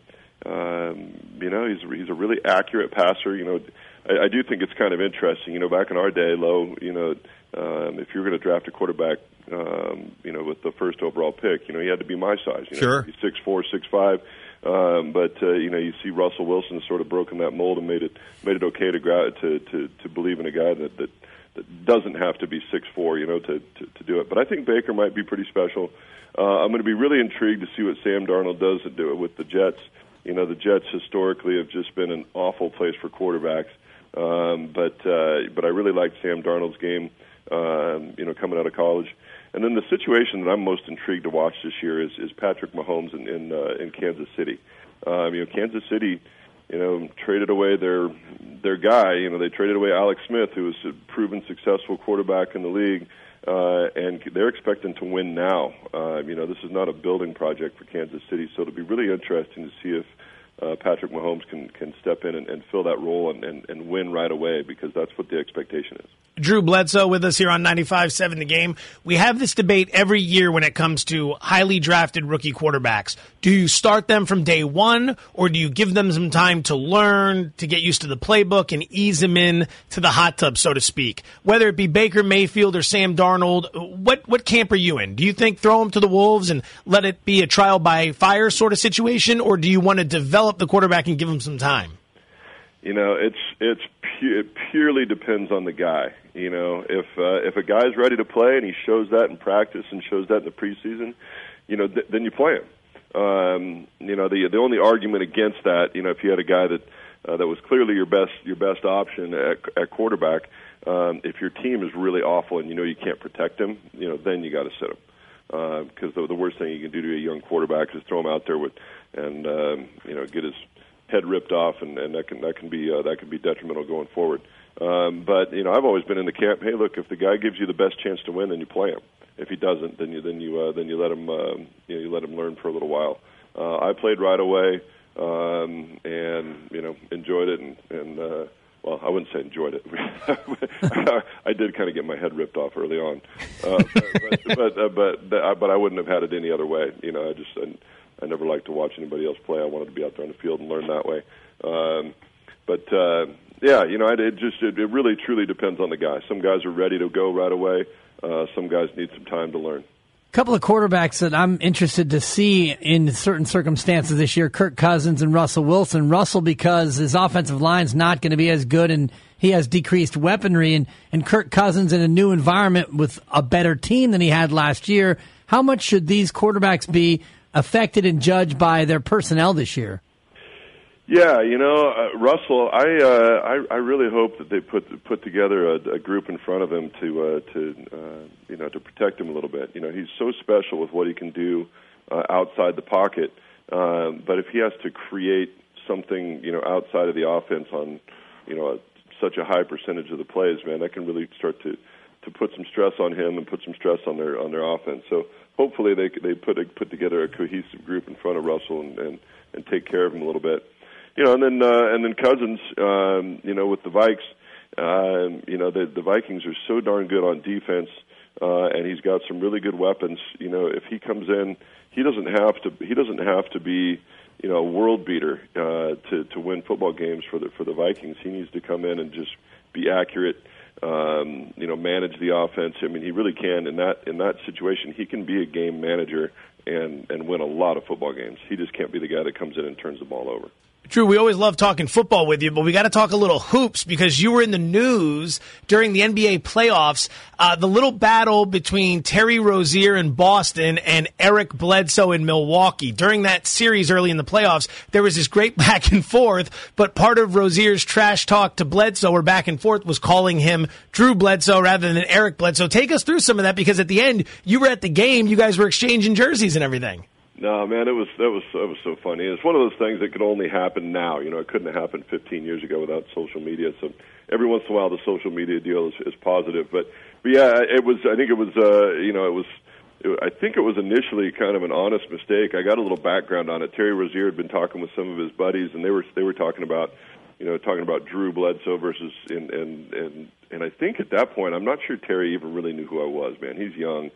um, you know, he's he's a really accurate passer. You know, I, I do think it's kind of interesting. You know, back in our day, Low. You know, um, if you were going to draft a quarterback, um, you know, with the first overall pick, you know, he had to be my size. You know,
sure.
He's six four, six five. Um, but uh, you know, you see Russell Wilson has sort of broken that mold and made it made it okay to gra- to, to to believe in a guy that that. that doesn't have to be six four, you know, to, to, to do it. But I think Baker might be pretty special. Uh, I'm going to be really intrigued to see what Sam Darnold does to do it with the Jets. You know, the Jets historically have just been an awful place for quarterbacks. Um, but uh, but I really like Sam Darnold's game, um, you know, coming out of college. And then the situation that I'm most intrigued to watch this year is, is Patrick Mahomes in in, uh, in Kansas City. Um, you know, Kansas City, you know, traded away their their guy. You know, they traded away Alex Smith, who was a proven successful quarterback in the league, uh, and they're expecting to win now. Uh, you know, this is not a building project for Kansas City, so it'll be really interesting to see if uh, Patrick Mahomes can, can step in and, and fill that role and, and, and win right away, because that's what the expectation is.
Drew Bledsoe with us here on ninety-five seven The Game. We have this debate every year when it comes to highly drafted rookie quarterbacks. Do you start them from day one, or do you give them some time to learn, to get used to the playbook and ease them in to the hot tub, so to speak? Whether it be Baker Mayfield or Sam Darnold, what, what camp are you in? Do you think throw them to the wolves and let it be a trial by fire sort of situation, or do you want to develop the quarterback and give him some time?
You know, it's it's pu- it purely depends on the guy. You know, if uh, if a guy's ready to play and he shows that in practice and shows that in the preseason, you know, th- then you play him. Um, you know, the the only argument against that, you know, if you had a guy that uh, that was clearly your best your best option at, at quarterback, um, if your team is really awful and you know you can't protect him, you know, then you got to sit him. Because uh, the, the worst thing you can do to a young quarterback is throw him out there with and um, you know get his head ripped off, and, and that can that can be uh, that can be detrimental going forward. Um, but you know, I've always been in the camp. Hey, look, if the guy gives you the best chance to win, then you play him. If he doesn't, then you then you uh, then you let him um, you know you let him learn for a little while. Uh, I played right away, um, and you know enjoyed it, and, and uh, well, I wouldn't say enjoyed it. I did kind of get my head ripped off early on, uh, but but, uh, but but I wouldn't have had it any other way. You know, I just. I, I never liked to watch anybody else play. I wanted to be out there on the field and learn that way. Um, but uh, yeah, you know, it, it just it, it really truly depends on the guy. Some guys are ready to go right away. Uh, some guys need some time to learn.
A couple of quarterbacks that I'm interested to see in certain circumstances this year: Kirk Cousins and Russell Wilson. Russell, because his offensive line's not going to be as good, and he has decreased weaponry, and, and Kirk Cousins in a new environment with a better team than he had last year. How much should these quarterbacks be affected and judged by their personnel this year?
Yeah, you know, uh, Russell, I, uh, I I really hope that they put put together a, a group in front of him to uh, to uh, you know to protect him a little bit. You know, he's so special with what he can do uh, outside the pocket, um, but if he has to create something, you know, outside of the offense on, you know, a, such a high percentage of the plays, man, that can really start to to put some stress on him and put some stress on their on their offense. So hopefully they they put a, put together a cohesive group in front of Russell and, and, and take care of him a little bit, you know. And then uh, and then Cousins, um, you know, with the Vikes, um, you know, the, the Vikings are so darn good on defense. uh, and he's got some really good weapons. You know, if he comes in, he doesn't have to. He doesn't have to be, you know, a world beater uh, to to win football games for the for the Vikings. He needs to come in and just be accurate. Um, you know, manage the offense. I mean, he really can. In that in that situation, he can be a game manager and and win a lot of football games. He just can't be the guy that comes in and turns the ball over.
Drew, we always love talking football with you, but we got to talk a little hoops because you were in the news during the N B A playoffs. Uh, the little battle between Terry Rozier in Boston and Eric Bledsoe in Milwaukee. During that series early in the playoffs, there was this great back and forth, but part of Rozier's trash talk to Bledsoe or back and forth was calling him Drew Bledsoe rather than Eric Bledsoe. Take us through some of that because at the end, you were at the game, you guys were exchanging jerseys and everything.
No, man, it was that was that was so funny. It's one of those things that could only happen now. You know, it couldn't have happened fifteen years ago without social media. So every once in a while, the social media deal is, is positive. But, but yeah, it was. I think it was. Uh, you know, it was. It, I think it was initially kind of an honest mistake. I got a little background on it. Terry Rozier had been talking with some of his buddies, and they were they were talking about, you know, talking about Drew Bledsoe versus and and and and I think at that point, I'm not sure Terry even really knew who I was. Man, he's young.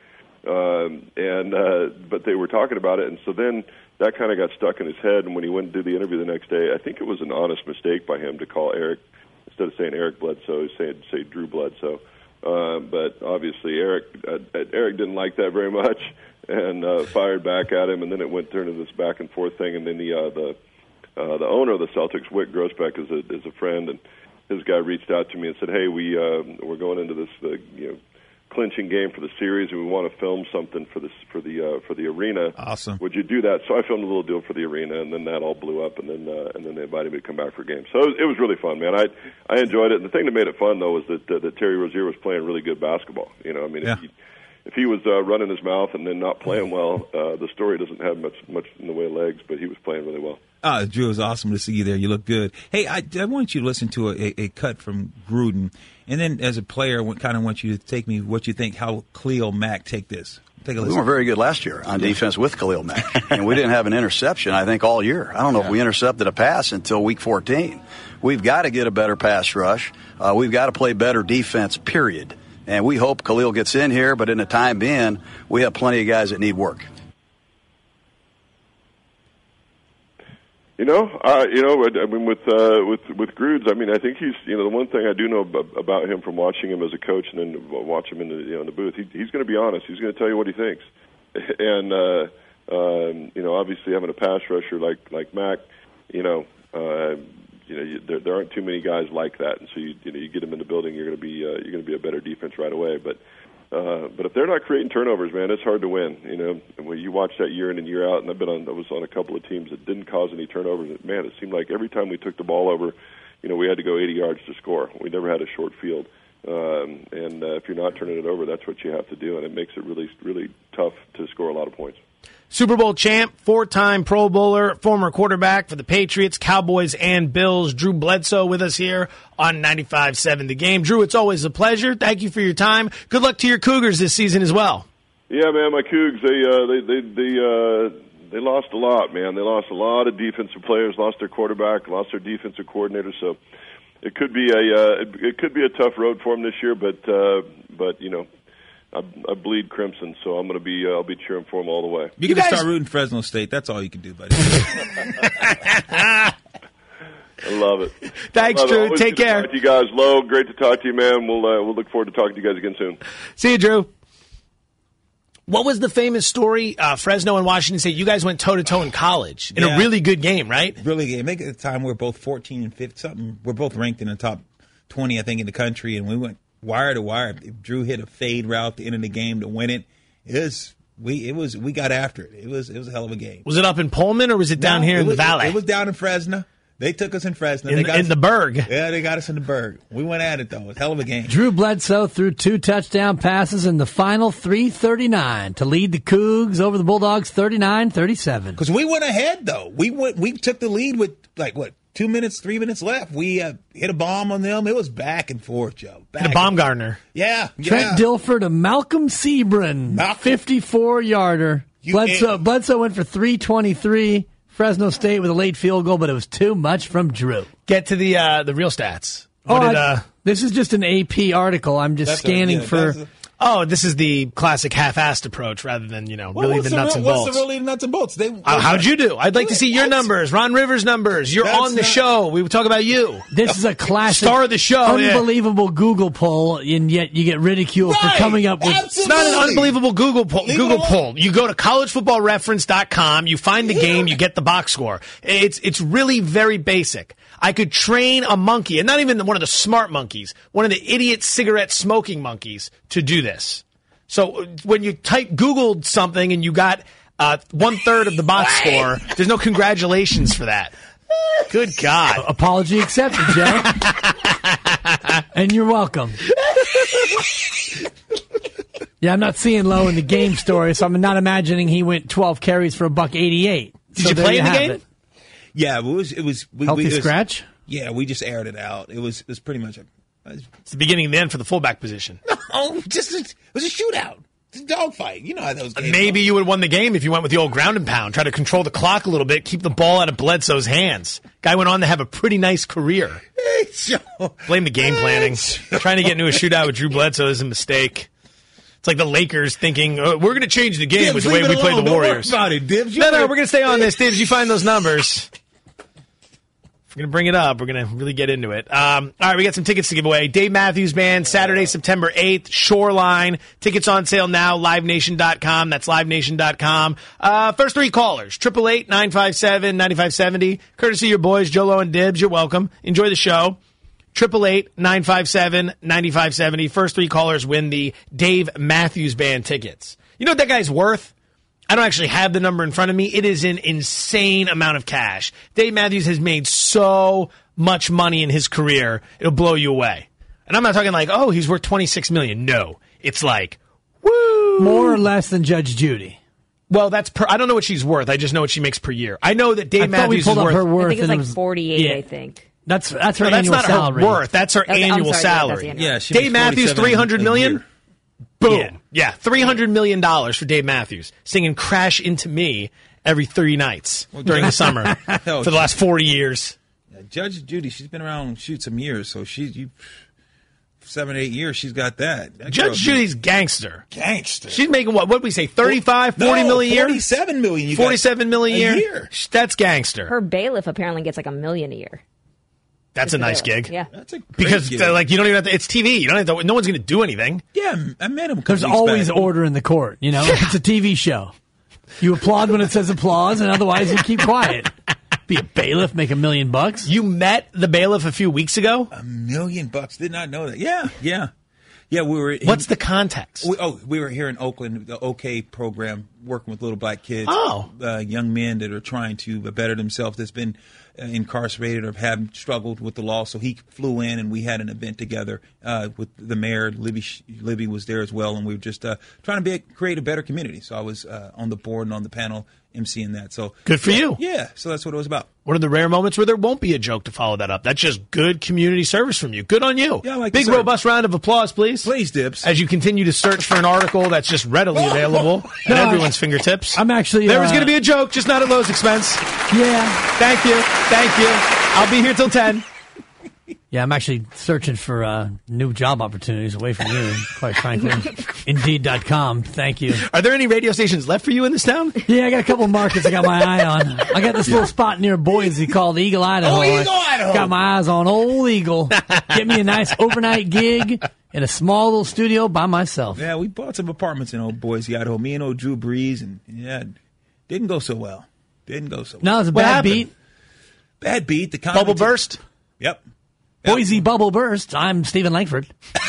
Um, and uh, but they were talking about it, and so then that kind of got stuck in his head. And when he went to do the interview the next day, I think it was an honest mistake by him to call Eric instead of saying Eric Bledsoe, say say Drew Bledsoe. Uh, but obviously Eric uh, Eric didn't like that very much and uh, fired back at him. And then it went turned into this back and forth thing. And then the uh, the uh, the owner of the Celtics, Wick Grossbeck, is a is a friend, and his guy reached out to me and said, "Hey, we uh, we're going into this uh, you know." clinching game for the series, and we want to film something for this for the uh, for the arena.
Awesome.
Would you do that? So I filmed a little deal for the arena, and then that all blew up, and then uh, and then they invited me to come back for a game. So it was, it was really fun, man. I I enjoyed it. And the thing that made it fun though was that uh, that Terry Rozier was playing really good basketball. You know, I mean,
yeah.
if, he, if he was uh, running his mouth and then not playing well, uh, the story doesn't have much much in the way of legs. But he was playing really well.
Uh, Drew, it was awesome to see you there. You look good. Hey, I, I want you to listen to a, a cut from Gruden. And then as a player, I kind of want you to take me what you think, how Khalil Mack take this. Take a listen.
We weren't very good last year on defense with Khalil Mack. And we didn't have an interception, I think, all year. I don't know yeah. if we intercepted a pass until week fourteen. We've got to get a better pass rush. Uh, we've got to play better defense, period. And we hope Khalil gets in here, but in the time being, we have plenty of guys that need work.
You know, uh, you know, I mean, with uh, with with Grudes, I mean, I think he's, you know, the one thing I do know about him from watching him as a coach and then watch him in the, you know, in the booth, he, he's going to be honest. He's going to tell you what he thinks, and uh, um, you know, obviously having a pass rusher like like Mack, you know, uh, you know, you, there, there aren't too many guys like that, and so you you know, you get him in the building, you're going to be uh, you're going to be a better defense right away, but. Uh, but if they're not creating turnovers, man, it's hard to win. You know, and when you watch that year in and year out, and I've been on, I was on a couple of teams that didn't cause any turnovers. And man, it seemed like every time we took the ball over, you know, we had to go eighty yards to score. We never had a short field. Um, and uh, if you're not turning it over, that's what you have to do, and it makes it really, really tough to score a lot of points.
Super Bowl champ, four-time Pro Bowler, former quarterback for the Patriots, Cowboys, and Bills, Drew Bledsoe with us here on ninety-five point seven The Game. Drew, it's always a pleasure. Thank you for your time. Good luck to your Cougars this season as well.
Yeah, man, my Cougs, they uh, they they they, uh, they lost a lot, man. They lost a lot of defensive players, lost their quarterback, lost their defensive coordinator. So it could be a uh, it, it could be a tough road for them this year. But uh, but you know. I, I bleed crimson, so I'm going to be. Uh, I'll be cheering for them all the way.
You, you can guys... start rooting Fresno State. That's all you can do, buddy.
I love it.
Thanks,
love
Drew.
it.
Take care.
Talk to you guys, Lo. Great to talk to you, man. We'll uh, we'll look forward to talking to you guys again soon.
See you, Drew. What was the famous story? Uh, Fresno and Washington State. You guys went toe to toe in college in yeah. a really good game, right?
Really good. Make it a time we're both fourteen and fifteen. Something. We're both ranked in the top twenty, I think, in the country, and we went. Wire to wire. If Drew hit a fade route at the end of the game to win it, it was we. It was we got after it. It was it was a hell of a game.
Was it up in Pullman or was it down no, here
it
in
was,
the Valley?
It, it was down in Fresno. They took us in Fresno.
In,
they got
in
us,
the Berg.
Yeah, they got us in the Berg. We went at it though. It was a hell of a game.
Drew Bledsoe threw two touchdown passes in the final three thirty-nine to lead the Cougs over the Bulldogs thirty-nine thirty-seven.
Because we went ahead though. We went. We took the lead with like what. Two minutes, three minutes left. We uh, hit a bomb on them. It was back and forth, Joe. Back
hit a Baumgartner.
Yeah.
Trent
yeah.
Dilfer to Malcolm Sebring.
Malcolm.
fifty-four-yarder. Bledsoe, Bledsoe went for three twenty-three. Fresno State with a late field goal, but it was too much from Drew.
Get to the uh, the real stats.
What
oh,
did,
uh,
this is just an A P article. I'm just scanning
a, yeah,
for...
A,
Oh, this is the classic half-assed approach rather than, you know,
Well,
really
what's
the nuts
real,
and
what's
bolts.
the really nuts and bolts? They,
Uh, how'd you do? I'd like to see your
That's-
numbers, Ron Rivers' numbers. You're
That's
on the
not-
show. We would talk about you.
This is a classic,
Star of the show, yeah.
unbelievable Google poll, and yet you get ridiculed
Right,
for coming up with.
absolutely.
It's not an unbelievable Google poll.
Leave it
Google
alone.
poll. You go to college football reference dot com, you find the game, you get the box score. It's it's really very basic. I could train a monkey, and not even one of the smart monkeys, one of the idiot cigarette smoking monkeys, to do this. So when you type Googled something and you got uh, one third of the box score, there's no congratulations for that. Good God.
Apology accepted, Joe. And you're welcome. Yeah, I'm not seeing Lowe in the game story, so I'm not imagining he went twelve carries for a buck eighty-eight.
Did
So
you
there
play in the
have
game?
it.
Yeah, it was. It was. We,
Healthy
we, it was,
scratch?
Yeah, we just aired it out. It was. It was pretty much a.
It's the beginning and the end for the fullback position.
Oh, just a, it was a shootout. It's a dogfight. You know how those games
Maybe
go.
you would have won the game if you went with the old ground and pound, try to control the clock a little bit, keep the ball out of Bledsoe's hands. Guy went on to have a pretty nice career.
Hey, Joe.
Blame the game planning. Trying to get into a shootout with Drew Bledsoe is a mistake. It's like the Lakers thinking, oh, we're going to change the game
Dibs,
with the
leave
way
it
we play
alone.
the
Don't worry
Warriors.
about it, Dibs. You
No, no,
better-
we're going to stay on this. Dibs, you find those numbers. If we're going to bring it up, we're going to really get into it. Um, all right, we got some tickets to give away. Dave Matthews Band, Saturday, September eighth, Shoreline. Tickets on sale now, live nation dot com. That's live nation dot com. Uh, first three callers, eight eight eight, nine five seven, nine five seven zero. Courtesy of your boys, Jolo and Dibs. You're welcome. Enjoy the show. eight eight eight, nine five seven, nine five seven zero. First three callers win the Dave Matthews Band tickets. You know what that guy's worth? I don't actually have the number in front of me. It is an insane amount of cash. Dave Matthews has made so much money in his career, it'll blow you away. And I'm not talking like, oh, he's worth twenty-six million dollars. No. It's like, woo!
More or less than Judge Judy.
Well, that's per, I don't know what she's worth. I just know what she makes per year. I know that Dave
I thought we
Matthews
pulled
is
up
worth
her worth.
I think it's
and
like
it was-
forty-eight,
yeah.
I think.
That's that's her
No, that's
annual
not
salary.
her worth. That's her
Okay, I'm
annual
sorry, yeah, that's
salary.
the annual.
Yeah, she
Dave
makes
Matthews,
forty-seven
three hundred
a
million
year.
Boom.
Yeah.
Yeah, three hundred million dollars for Dave Matthews, singing Crash Into Me every three nights during the summer
Hell,
for the last forty years.
Yeah, Judge Judy, she's been around shoot some years, so she you seven, eight years. She's got that. that
Judge
girl-
Judy's gangster.
gangster.
She's making what? What did we say? thirty-five, forty
no,
million a year?
Forty-seven million. You got
forty-seven million a year?
year.
That's gangster.
Her bailiff apparently gets like a million a year.
That's a nice
Bailiff.
gig.
Yeah.
That's a great
Because
gig.
uh, like you don't even have to. It's T V. You don't have to. No one's going to do anything.
yeah, I met him. a couple
There's
weeks
always
back.
order in the court. You know, it's a T V show. You applaud when it says applause, and otherwise you keep quiet. Be a bailiff, make a million bucks.
You met the bailiff a few weeks ago.
A million bucks. Did not know that. Yeah, yeah, yeah. We were. in-
What's the context?
We, oh, we were here in Oakland, the OK program, working with little black kids,
Oh.
uh, young men that are trying to better themselves. That's been uh, incarcerated or have struggled with the law. So he flew in, and we had an event together uh, with the mayor. Libby, Libby was there as well, and we were just uh, trying to be, create a better community. So I was uh, on the board and on the panel, emceeing that. So
Good for
yeah,
you.
Yeah. So that's what it was about.
One of the rare moments where there won't be a joke to follow that up. That's just good community service from you. Good on you.
Yeah, I like
Big
the service.
robust round of applause, please.
Please, Dibs.
As you continue to search for an article that's just readily available at
No,
everyone's fingertips.
I'm actually.
There was
uh,
going to be a joke, just not at Lowe's expense.
Yeah.
Thank you. Thank you. I'll be here till ten.
Yeah, I'm actually searching for uh, new job opportunities away from you, quite frankly. Indeed dot com. Thank you.
Are there any radio stations left for you in this town?
Yeah, I got a couple of markets I got my eye on. I got this little spot near Boise called Eagle, Idaho.
Oh, Eagle, Idaho.
Got my eyes on old Eagle. Get me a nice overnight gig in a small little studio by myself.
Yeah, we bought some apartments in Old Boise, Idaho. Me and old Drew Brees, and yeah, didn't go so well. Didn't go so well.
No, it's a
What
bad
happened?
beat.
Bad beat. The
Bubble
competi-
burst?
Yep.
Boise Bubble Burst. I'm Stephen Langford.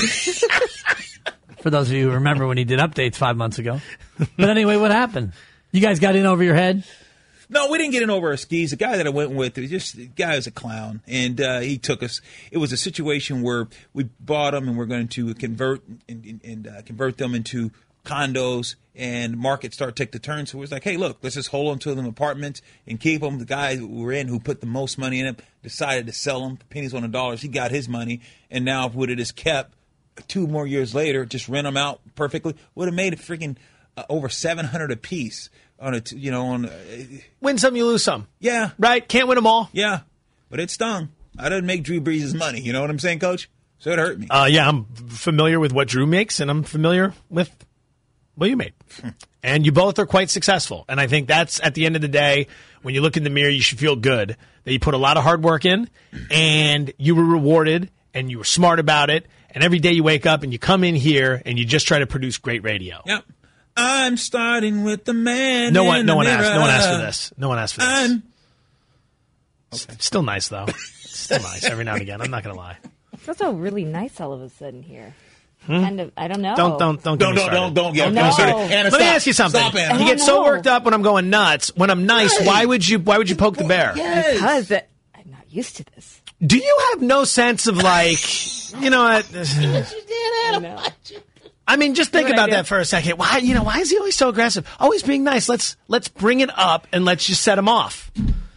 For those of you who remember when he did updates five months ago. But anyway, what happened? You guys got in over your head?
No, we didn't get in over our skis. The guy that I went with, it was just the guy was a clown, and uh, he took us. It was a situation where we bought them, and we're going to convert and, and, and uh, convert them into condos, and markets start to take the turn. So it was like, hey, look, let's just hold on to them apartments and keep them. The guy who we're in, who put the most money in them, decided to sell them pennies on the dollars. He got his money, and now would it is kept two more years later, just rent them out perfectly, would have made it freaking uh, over seven hundred a piece on a, t- you know, on. Uh,
Win some, you lose some.
yeah.
Right? Can't win them all.
Yeah, but it stung. I didn't make Drew Brees' money. You know what I'm saying, Coach? So it hurt me.
Uh, yeah, I'm familiar with what Drew makes, and I'm familiar with what you made. And you both are quite successful. And I think that's, at the end of the day, when you look in the mirror, you should feel good that you put a lot of hard work in, and you were rewarded, and you were smart about it. And every day you wake up and you come in here and you just try to produce great radio.
Yep. I'm starting with the man.
No one,
in
no
the
one
mirror.
asked. No one asked for this. No one asked for this.
I'm...
Okay. Still nice though. Still nice every now and again. I'm not gonna lie.
It's also really nice all of a sudden here.
Hmm?
Kind of. I don't know.
Don't don't don't
Don't
get me
don't
started.
don't don't get
No.
me started. Anna,
Let
stop.
me ask you something.
Stop, Anna.
You
I
get
don't
so
know.
worked up when I'm going nuts. When I'm nice,
Right.
why would you? Why would you poke the bear?
Yes.
Because it, I'm not used to this.
Do you have no sense of like, you know what?
I know.
I mean, just think
What
about
I do?
that for a second. Why, you know, why is he always so aggressive? Always being nice. Let's let's bring it up and let's just set him off.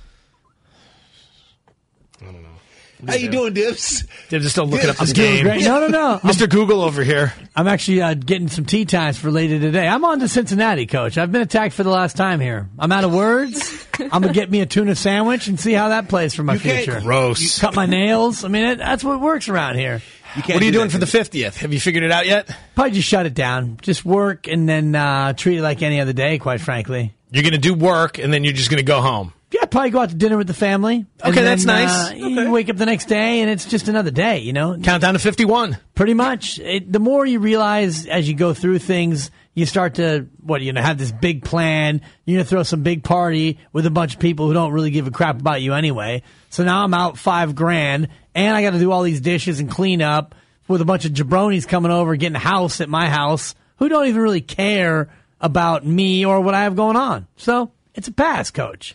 How you doing, Dips?
They're just still looking up his
I'm doing
game.
great. No, no, no. I'm,
Mister Google over here.
I'm actually uh, getting some tea times for later today. I'm on to Cincinnati, Coach. I've been attacked for the last time here. I'm out of words. I'm going to get me a tuna sandwich and see how that plays for my
You can't-
future.
Gross.
Cut my nails. I mean, it, that's what works around here.
You can't
What are you
do
doing
that
for the
to-
fiftieth? Have you figured it out yet?
Probably just shut it down. Just work and then uh, treat it like any other day, quite frankly.
You're going to do work and then you're just going to go home.
Yeah, probably go out to dinner with the family. and
Okay, that's
then,
nice.
Uh, You wake up the next day and it's just another day, you know?
Countdown to fifty-one.
Pretty much. It, the more you realize as you go through things, you start to, what, you know, have this big plan. You're going to throw some big party with a bunch of people who don't really give a crap about you anyway. So now I'm out five grand, and I got to do all these dishes and clean up with a bunch of jabronis coming over, getting a house at my house, who don't even really care about me or what I have going on. So it's a pass, Coach.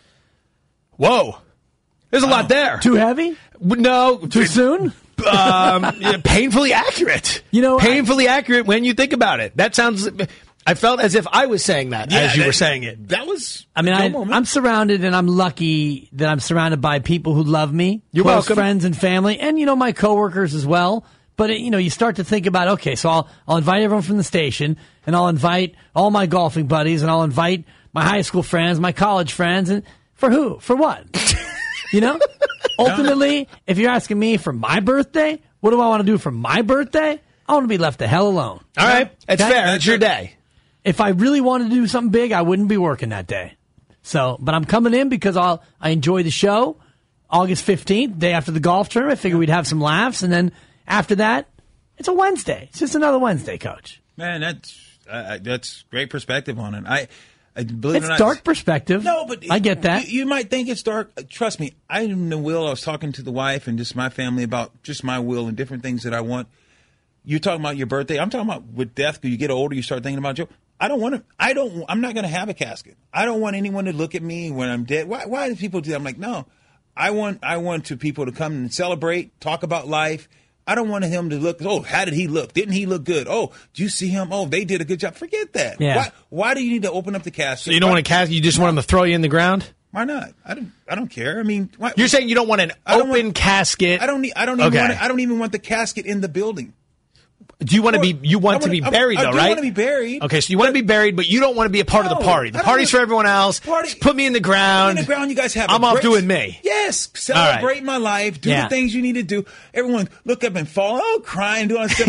Whoa. There's a lot there.
Too heavy?
No.
Too soon?
um, yeah, painfully accurate.
You know,
painfully accurate when you think about it. That sounds. I felt as if I was saying that
Yeah,
as you
that-
were saying it.
That was.
I mean,
no
I,
moment.
I'm surrounded, and I'm lucky that I'm surrounded by people who love me,
You're
close
welcome.
friends and family, and you know my coworkers as well. But it, you know, you start to think about, okay, so I'll I'll invite everyone from the station, and I'll invite all my golfing buddies, and I'll invite my high school friends, my college friends, and for who? For what? You know, ultimately, if you're asking me for my birthday, what do I want to do for my birthday? I want to be left the hell alone.
All right. It's
Okay?
fair. It's your day.
If I really wanted to do something big, I wouldn't be working that day. So, but I'm coming in because I'll, I enjoy the show. August fifteenth, day after the golf tournament, I figured we'd have some laughs. And then after that, it's a Wednesday. It's just another Wednesday, Coach.
Man, that's uh, that's great perspective on it. I, I believe
It's
it or not,
dark perspective.
No, but
I get that.
You, you might think it's dark. Uh, Trust me, I in the will. I was talking to the wife and just my family about just my will and different things that I want. You're talking about your birthday. I'm talking about with death. When you get older, you start thinking about Joe. I don't want to. I don't. I'm not going to have a casket. I don't want anyone to look at me when I'm dead. Why? Why do people do that? I'm like, no. I want. I want to people to come and celebrate, talk about life. I don't want him to look. Oh, how did he look? Didn't he look good? Oh, do you see him? Oh, they did a good job. Forget that.
Yeah.
Why? Why do you need to open up the casket?
So you don't
Why-
want to cast. You just want them to throw you in the ground.
Why not? I don't. I don't care. I mean, why,
You're saying you don't want an
I don't
open
want-
casket.
I don't need. I don't even.
Okay.
Want, I don't even want the casket in the building.
Do you want to be? You want
I
to be
wanna-
buried
I,
though,
I do
right?
want to be buried.
Okay, so you want to be buried, but you don't want to be a part of the
No,
party. The
I don't
party's
want-
for everyone else.
Party-
Just put me in the
In
ground.
the ground, you guys have.
I'm
a
off
great-
doing me.
Yes, celebrate
right.
my life. Do
Yeah.
the things you need to do. Everyone look up and fall. Oh, crying, doing stuff.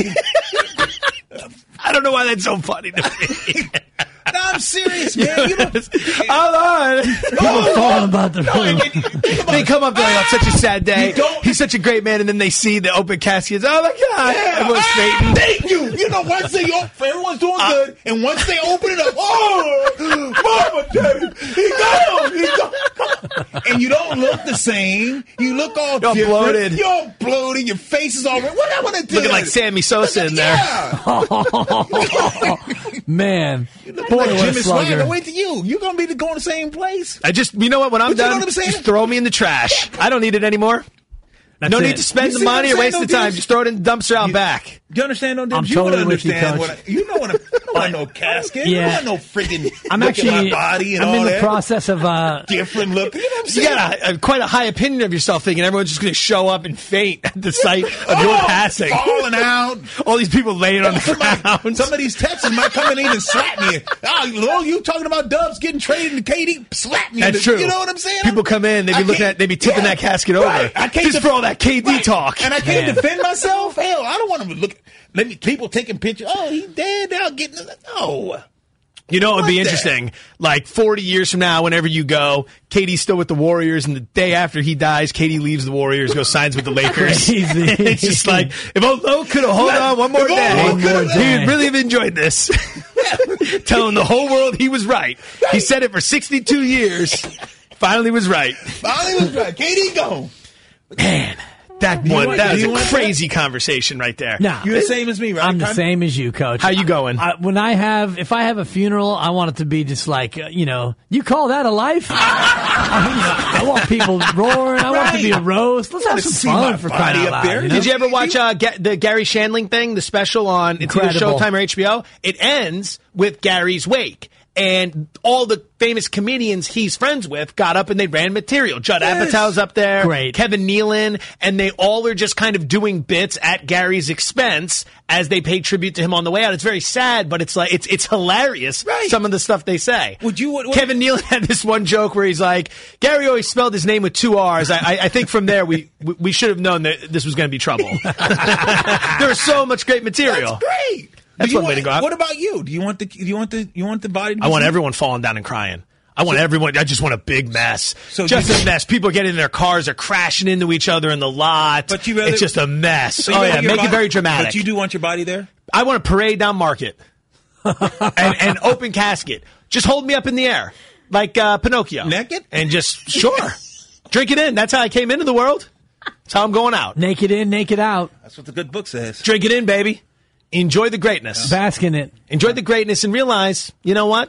I don't know why that's so funny to me.
No, I'm serious, man. You don't,
Hold on.
People falling about the room.
They come up, they're like, "Oh, such a sad day.
You don't-
He's such a great man," and then they see the open caskets. Oh my god! Everyone's
Ah,
straightened.
thank you. You know, once they op- everyone's doing
Uh,
good, and once they open it up, oh, Mama, Daddy, he got him. He got him. And you don't look the same. You look all
You're
different.
bloated.
You're all bloated. Your face is all red. What I want to do?
Looking like Sammy Sosa in there.
Yeah.
Man, boy,
Like
what a
Jimmy Swagger.
slugger.
Wait till you. You're gonna be going the same place.
I just, you know what? When I'm
But you know
done,
what I'm saying?
just throw me in the trash. I don't need it anymore.
That's
no
it.
need to spend
You
the
see what
money
I'm
or waste
saying,
the
though,
time.
Dibs?
Just throw it in the dumpster out
You-
back.
Do you understand? Don't
I'm
you
totally
would
with you,
understand
Coach.
what I, you know what I'm, you know want no casket.
Yeah.
I want no freaking
I'm
look
actually
at my body and
I'm
all
in the
that.
process of uh,
different look. You know what I'm
You
saying?
got a, a, quite a high opinion of yourself, thinking everyone's just going to show up and faint at the sight of your
Oh,
passing.
falling out.
All these people laying on the
Somebody,
ground.
some of these Texans might come in and even slap me. Oh, Lil, you talking about Dubs getting traded and K D slap me?
That's
in the,
true.
You know what I'm saying?
People come in, they be
I
looking
can't-
at, they be tipping
yeah,
that casket
right.
over.
I can't
just
def-
for all that K D
right.
talk.
And I can't
Man.
defend myself. Hell, I don't want to look. Let me people taking pictures. Oh, he dead now. Getting no.
You know, it would be
Like that.
interesting. Like forty years from now, whenever you go, K D's still with the Warriors, and the day after he dies, K D leaves the Warriors, goes signs with the Lakers.
Crazy.
It's just like, if Olo could have hold on one more
If Olo
day,
could've- One more
he
day.
would really have enjoyed this. Telling the whole world he was right. He said it for sixty-two years. Finally was right.
Finally was right. K D gone.
Man, that
you
one,
want-
that
do
was
you
a
want
crazy conversation right there.
Nah.
You're the same as me, right?
I'm the
Con-
same as you, Coach.
How you going?
I, when I have, if I have a funeral, I want it to be just like, uh, you know, you call that a life? I, I want people roaring. I want it to be a roast. Let's have
wanna
some
see
fun
my
for
body
crying out
up
loud.
there.
You know?
Did you ever watch uh, Ga- the Gary Shandling thing, the special on it's either
Incredible.
Showtime or H B O? It ends with Gary's wake. And all the famous comedians he's friends with got up and they ran material. Judd
Yes.
Apatow's up there.
Great.
Kevin Nealon. And they all are just kind of doing bits at Gary's expense as they pay tribute to him on the way out. It's very sad, but it's like, it's it's hilarious,
Right.
some of the stuff they say.
Would you- what- what-
Kevin Nealon had this one joke where he's like, Gary always spelled his name with two R's. I, I, I think from there we, we, we should have known that this was going to be trouble. There was so much great material.
That's great.
That's
Do you
one way
want-
to go out.
What about you? Do you want the? Do you want the? You want the body? To be
I want
seen?
everyone falling down and crying. I want everyone. I just want a big mess.
So
just
you-
a mess. People get in their cars. They're crashing into each other in the lot.
But you rather-
it's just a mess.
So you
oh
want
yeah,
your
make
body-
it very dramatic.
But you do want your body there.
I want a parade down Market and, and open casket. Just hold me up in the air like uh, Pinocchio,
Naked?
and just sure drink it in. That's how I came into the world. That's how I'm going out.
Naked in, naked out.
That's what the good book says.
Drink it in, baby. Enjoy the greatness.
Bask in it.
Enjoy the greatness and realize, you know what?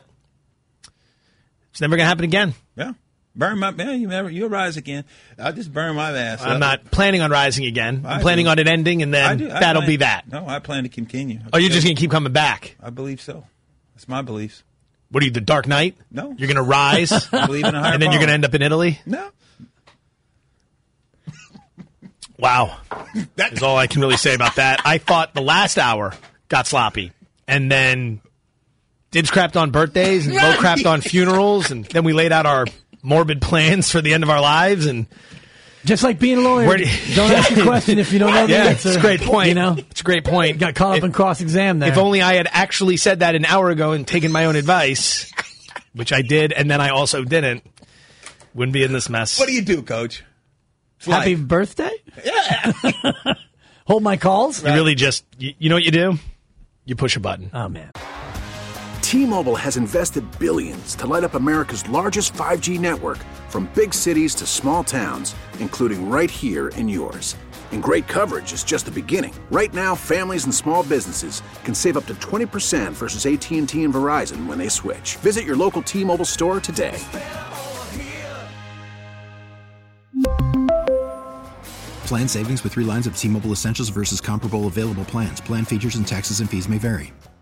It's never going to happen again.
Yeah. Burn my man. You never. You'll rise again. I'll just burn my ass.
I'm
up.
not planning on rising again. I'm
I
planning
do.
on it ending, and
I
then
do. I
that'll
plan-
be that.
No, I plan to continue.
Oh, you're just going to keep coming back.
I believe so. That's my beliefs.
What are you, the Dark Knight?
No.
You're going to rise,
I believe in a higher
and then you're
power.
going to end up in Italy?
No.
Wow.
That
Is all I can really say about that. I thought the last hour got sloppy, and then Dibs crapped on birthdays, and Mo
Right.
crapped on funerals, and then we laid out our morbid plans for the end of our lives, and
Just like being a lawyer.
Where do
Don't
you-
ask a question if you don't know the
yeah,
answer.
it's a great point.
You know,
It's a great point.
got caught up
If-
in cross exam there.
If only I had actually said that an hour ago and taken my own advice, which I did, and then I also didn't, wouldn't be in this mess.
What do you do, Coach? It's
Happy
life.
birthday.
Yeah.
Hold my calls.
You really just, you, you know what you do? You push a button.
Oh man.
T-Mobile has invested billions to light up America's largest five G network, from big cities to small towns, including right here in yours. And great coverage is just the beginning. Right now, families and small businesses can save up to twenty percent versus A T and T and Verizon when they switch. Visit your local T-Mobile store today.
Plan savings with three lines of T-Mobile Essentials versus comparable available plans. Plan features and taxes and fees may vary.